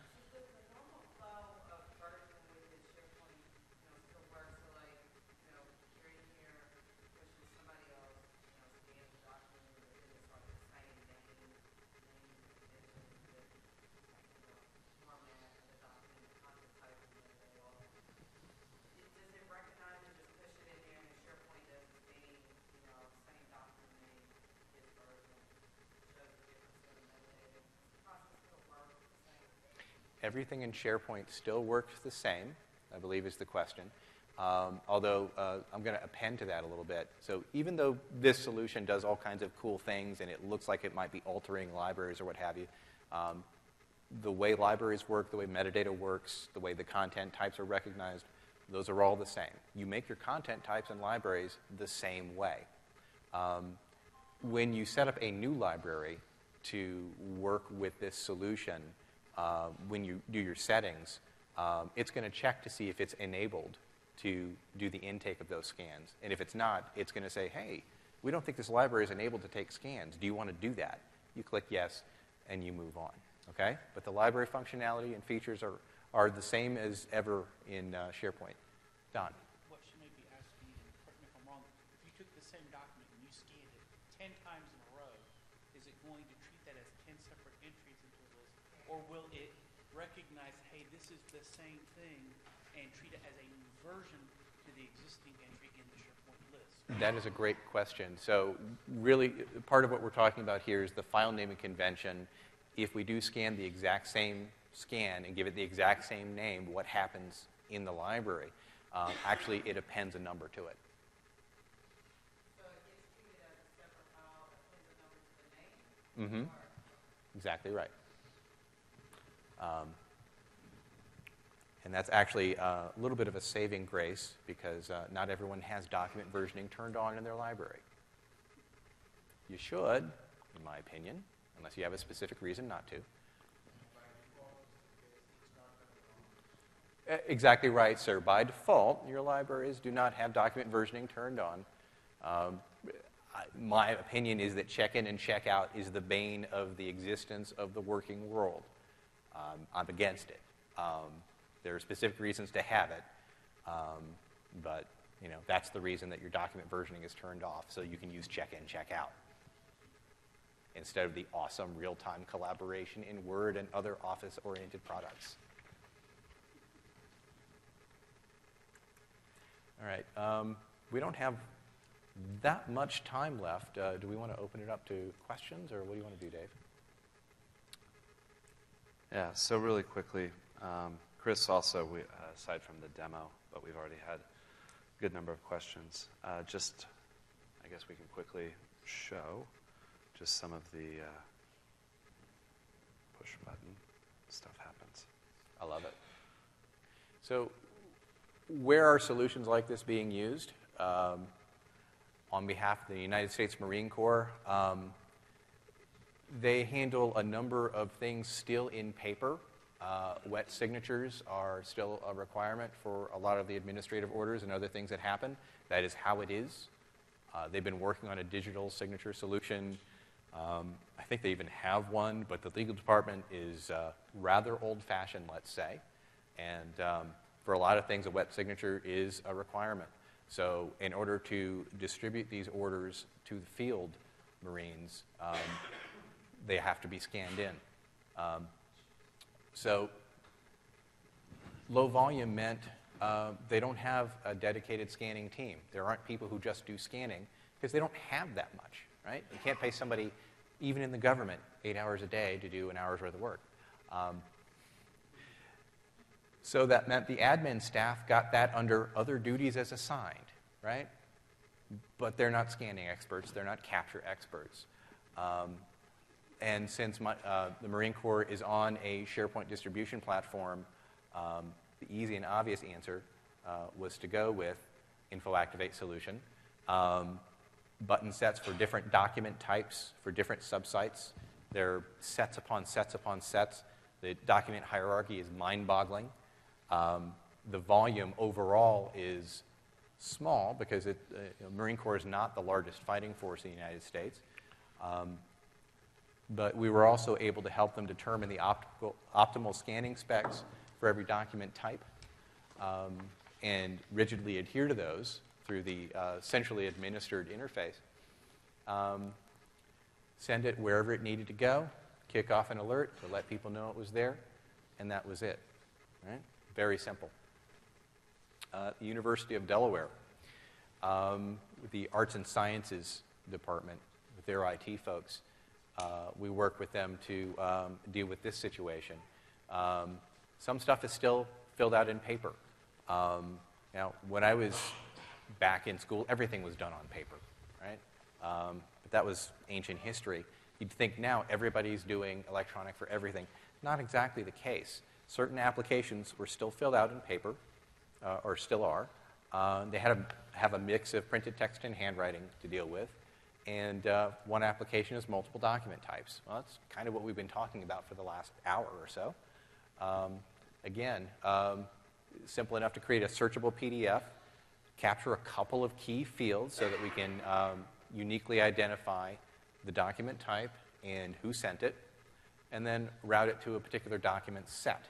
Everything in SharePoint still works the same, I believe is the question. Um, although uh, I'm going to append to that a little bit. So even though this solution does all kinds of cool things and it looks like it might be altering libraries or what have you, um, the way libraries work, the way metadata works, the way the content types are recognized, those are all the same. You make your content types and libraries the same way. Um, when you set up a new library to work with this solution, Uh, when you do your settings, um, it's going to check to see if it's enabled to do the intake of those scans. And if it's not, it's going to say, hey, we don't think this library is enabled to take scans. Do you want to do that? You click yes, and you move on. Okay? But the library functionality and features are, are the same as ever in uh, SharePoint. Don? What she may be asking, and correct me if I'm wrong, if you took the same document and you scanned it ten times in a row, is it going to treat that as ten separate entries into a list? Or will it recognize, hey, this is the same thing, and treat it as a new version to the existing entry in the SharePoint list? That is a great question. So really, part of what we're talking about here is the file naming convention. If we do scan the exact same scan and give it the exact same name, what happens in the library? Um, actually, it appends a number to it. So it gets treated as a separate file that appends a number to the name? Mm-hmm. Exactly right. Um, and that's actually uh, a little bit of a saving grace because uh, not everyone has document versioning turned on in their library. You should, in my opinion, unless you have a specific reason not to. Uh, Exactly right, sir. By default, your libraries do not have document versioning turned on. Um, I, my opinion is that check-in and check-out is the bane of the existence of the working world. Um, I'm against it. Um, there are specific reasons to have it, um, but you know that's the reason that your document versioning is turned off, so you can use check-in, check-out instead of the awesome real-time collaboration in Word and other Office-oriented products. All right, um, we don't have that much time left. Uh, do we want to open it up to questions, or what do you want to do, Dave? Yeah, so really quickly, um, Chris also, we, uh, aside from the demo, but we've already had a good number of questions. Uh, just, I guess we can quickly show just some of the uh, push button stuff happens. I love it. So where are solutions like this being used? um, on behalf of the United States Marine Corps. Um, they handle a number of things still in paper. Uh, wet signatures are still a requirement for a lot of the administrative orders and other things that happen. That is how it is. Uh, they've been working on a digital signature solution. Um, I think they even have one, but the legal department is uh, rather old-fashioned, let's say. And um, for a lot of things, a wet signature is a requirement. So in order to distribute these orders to the field Marines, um, they have to be scanned in. Um, so low volume meant uh, they don't have a dedicated scanning team. There aren't people who just do scanning because they don't have that much, right? You can't pay somebody, even in the government, eight hours a day to do an hour's worth of work. Um, so that meant the admin staff got that under other duties as assigned, right? But they're not scanning experts. They're not capture experts. Um, and since my, uh, the Marine Corps is on a SharePoint distribution platform, um, the easy and obvious answer uh, was to go with InfoActivate solution. Um, button sets for different document types, for different subsites. They're sets upon sets upon sets. The document hierarchy is mind-boggling. Um, the volume overall is small because it, uh, you know, Marine Corps is not the largest fighting force in the United States. Um, but we were also able to help them determine the optical, optimal scanning specs for every document type um, and rigidly adhere to those through the uh, centrally administered interface. Um, send it wherever it needed to go, kick off an alert to let people know it was there, and that was it. Right? Very simple. Uh, the University of Delaware, um, the Arts and Sciences Department, with their I T folks, uh, we work with them to um, deal with this situation. Um, some stuff is still filled out in paper. Um, now, when I was back in school, everything was done on paper, right? Um, but that was ancient history. You'd think now everybody's doing electronic for everything. Not exactly the case. Certain applications were still filled out in paper, uh, or still are. Uh, they had to have a mix of printed text and handwriting to deal with. And uh, one application is multiple document types. Well, that's kind of what we've been talking about for the last hour or so. Um, again, um, simple enough to create a searchable P D F, capture a couple of key fields so that we can um, uniquely identify the document type and who sent it, and then route it to a particular document set.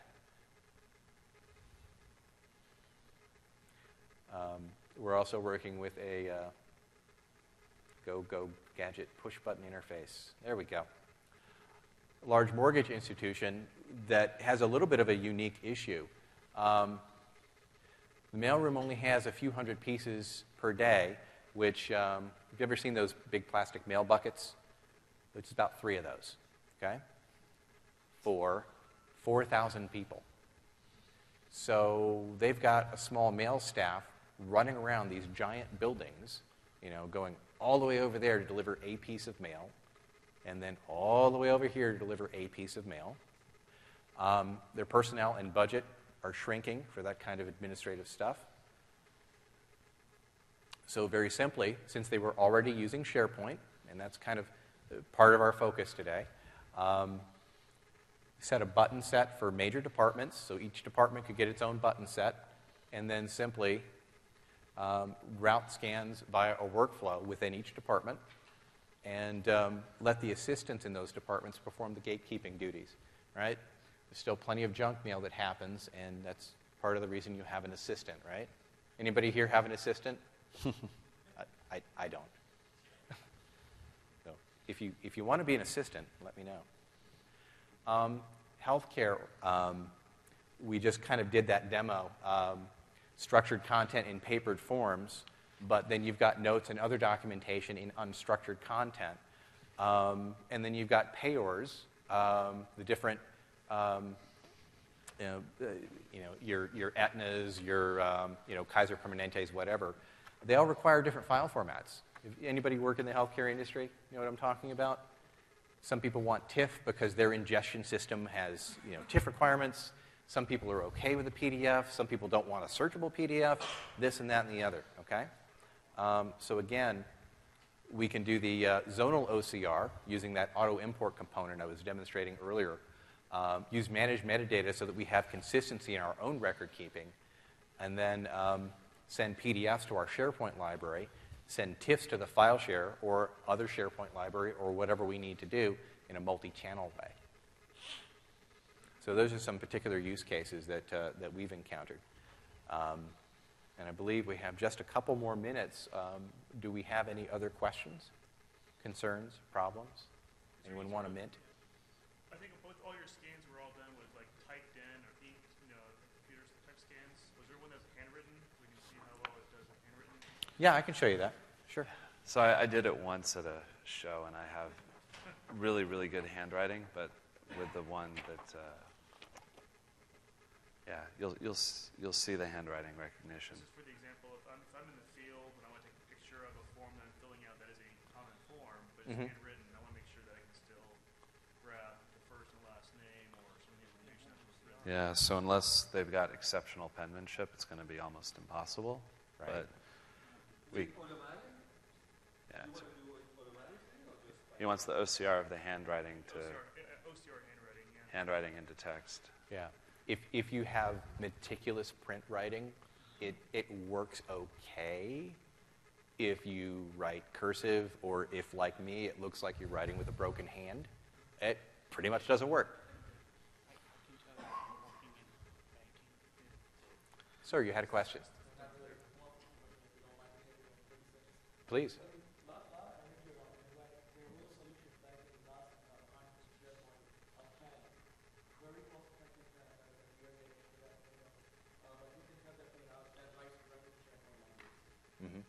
Um, we're also working with a uh, Go Go Gadget push button interface. There we go. A large mortgage institution that has a little bit of a unique issue. Um, the mailroom only has a few hundred pieces per day, which, um, have you ever seen those big plastic mail buckets? It's about three of those, okay? For four thousand people. So they've got a small mail staff running around these giant buildings, you know, going all the way over there to deliver a piece of mail, and then all the way over here to deliver a piece of mail. Um, their personnel and budget are shrinking for that kind of administrative stuff. So very simply, since they were already using SharePoint, and that's kind of part of our focus today, um, set a button set for major departments, so each department could get its own button set, and then simply um, route scans via a workflow within each department, and um, let the assistants in those departments perform the gatekeeping duties, right? There's still plenty of junk mail that happens, and that's part of the reason you have an assistant, right? Anybody here have an assistant? I, I, I don't. So if you, if you want to be an assistant, let me know. Um, healthcare, um, we just kind of did that demo. Um, structured content in papered forms, but then you've got notes and other documentation in unstructured content. Um, and then you've got payors, um, the different, um, you know, uh, you know, your, your Aetnas, your, um, you know, Kaiser Permanentes, whatever. They all require different file formats. If anybody work in the healthcare industry? You know what I'm talking about? Some people want T I F F because their ingestion system has, you know, T I F F requirements. Some people are okay with a P D F. Some people don't want a searchable P D F, this and that and the other, okay? Um, so again, we can do the uh, zonal O C R using that auto import component I was demonstrating earlier. Um, use managed metadata so that we have consistency in our own record keeping, and then um, send P D Fs to our SharePoint library, send TIFFs to the file share or other SharePoint library or whatever we need to do in a multi-channel way. So those are some particular use cases that, uh, that we've encountered. Um, and I believe we have just a couple more minutes. Um, do we have any other questions, concerns, problems? Anyone want to mint? I think both all your scans were all done with like typed in or inked, you know, computer type scans. Was there one that was handwritten? We can see how well it does with handwritten. Yeah, I can show you that. Sure. So I, I did it once at a show, and I have really, really good handwriting, but with the one that, uh, yeah, you'll you'll s- you'll see the handwriting recognition. This is for the example, if I'm, if I'm in the field and I want to take a picture of a form that I'm filling out that is a common form, but it's Mhm. handwritten, I want to make sure that I can still grab the first and last name or some of the information that was written. Yeah, so unless they've got exceptional penmanship, it's going to be almost impossible. Right. But we, yeah, it's- he wants the O C R of the handwriting to O C R, uh, O C R handwriting, yeah. handwriting into text. Yeah. If, if you have meticulous print writing, it, it works okay. If you write cursive, or if, like me, it looks like you're writing with a broken hand, it pretty much doesn't work. I can tell that from working in banking. Sir, you had a question. Please. Mhm.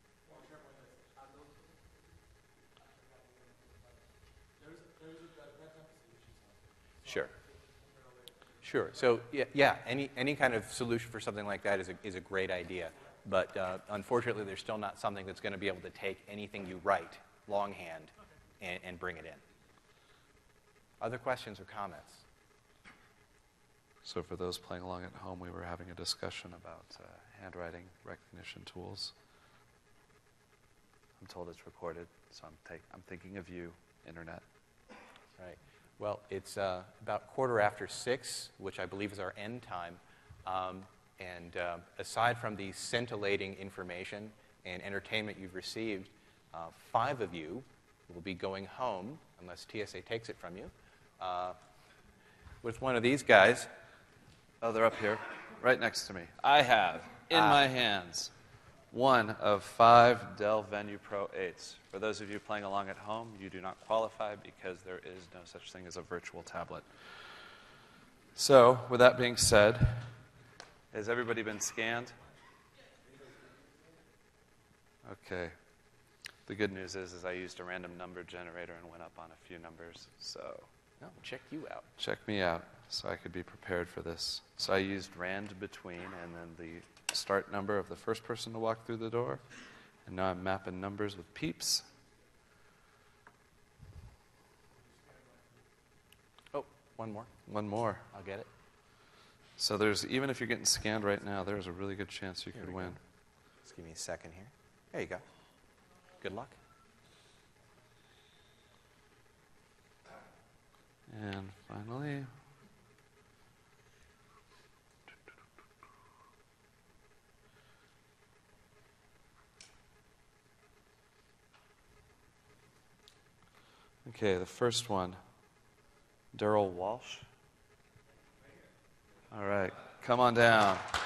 Sure. Sure. So yeah, yeah, any any kind of solution for something like that is a is a great idea. But uh, unfortunately, there's still not something that's going to be able to take anything you write longhand and, and bring it in. Other questions or comments? So for those playing along at home, we were having a discussion about uh, handwriting recognition tools. I'm told it's recorded, so I'm, take, I'm thinking of you, Internet. Right. Well, it's uh, about quarter after six, which I believe is our end time. Um, and uh, aside from the scintillating information and entertainment you've received, uh, five of you will be going home, unless T S A takes it from you, uh, with one of these guys. Oh, they're up here, right next to me. I have in Ah. my hands one of five Dell Venue Pro eights. For those of you playing along at home, you do not qualify because there is no such thing as a virtual tablet. So, with that being said, has everybody been scanned? Okay. The good news is, is I used a random number generator and went up on a few numbers. So, No, check you out. check me out so I could be prepared for this. So I used rand between and then the start number of the first person to walk through the door. And now I'm mapping numbers with peeps. Oh, one more. One more. I'll get it. So there's, even if you're getting scanned right now, there's a really good chance you Here could we go. win. Just give me a second here. There you go. Good luck. And finally, okay, the first one, Daryl Walsh. All right, come on down.